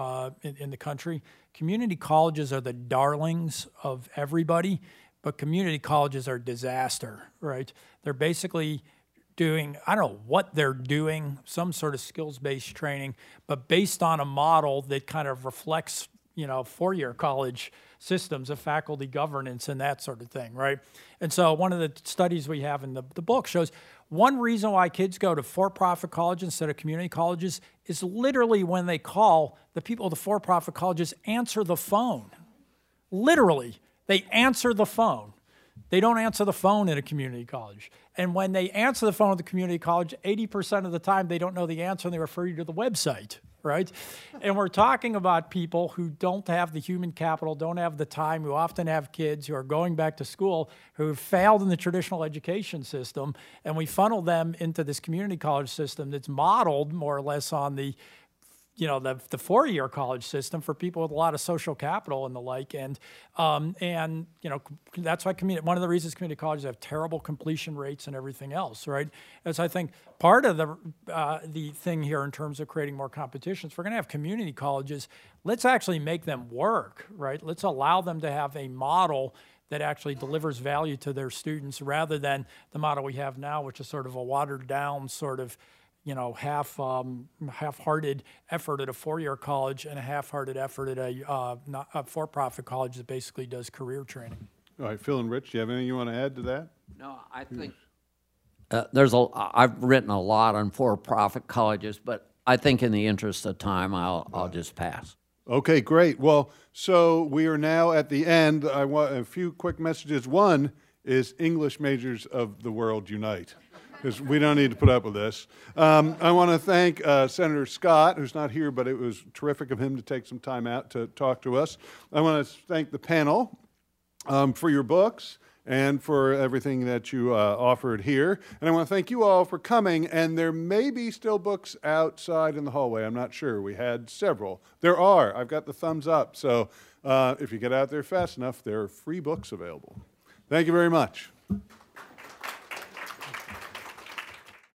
in the country. Community colleges are the darlings of everybody, but community colleges are a disaster, right? They're basically doing, I don't know what they're doing, some sort of skills-based training, but based on a model that kind of reflects, four-year college systems of faculty governance and that sort of thing, right? And so one of the studies we have in the book shows one reason why kids go to for-profit colleges instead of community colleges is literally when they call, the people of the for-profit colleges answer the phone. Literally, they answer the phone. They don't answer the phone at a community college. And when they answer the phone at the community college, 80% of the time they don't know the answer and they refer you to the website, right? And we're talking about people who don't have the human capital, don't have the time, who often have kids, who are going back to school, who have failed in the traditional education system, and we funnel them into this community college system that's modeled more or less on the the four-year college system for people with a lot of social capital and the like, and that's why one of the reasons community colleges have terrible completion rates and everything else, right? As I think part of the thing here in terms of creating more competitions, we're going to have community colleges. Let's actually make them work, right? Let's allow them to have a model that actually delivers value to their students rather than the model we have now, which is sort of a watered-down sort of half-hearted effort at a four-year college and a half-hearted effort at a for-profit college that basically does career training. All right, Phil and Rich, do you have anything you want to add to that? No, I think I've written a lot on for-profit colleges, but I think in the interest of time, I'll just pass. Okay, great. Well, so we are now at the end. I want a few quick messages. One is English majors of the world unite, because we don't need to put up with this. I want to thank Senator Scott, who's not here, but it was terrific of him to take some time out to talk to us. I want to thank the panel for your books and for everything that you offered here. And I want to thank you all for coming. And there may be still books outside in the hallway. I'm not sure. We had several. There are. I've got the thumbs up. So if you get out there fast enough, there are free books available. Thank you very much.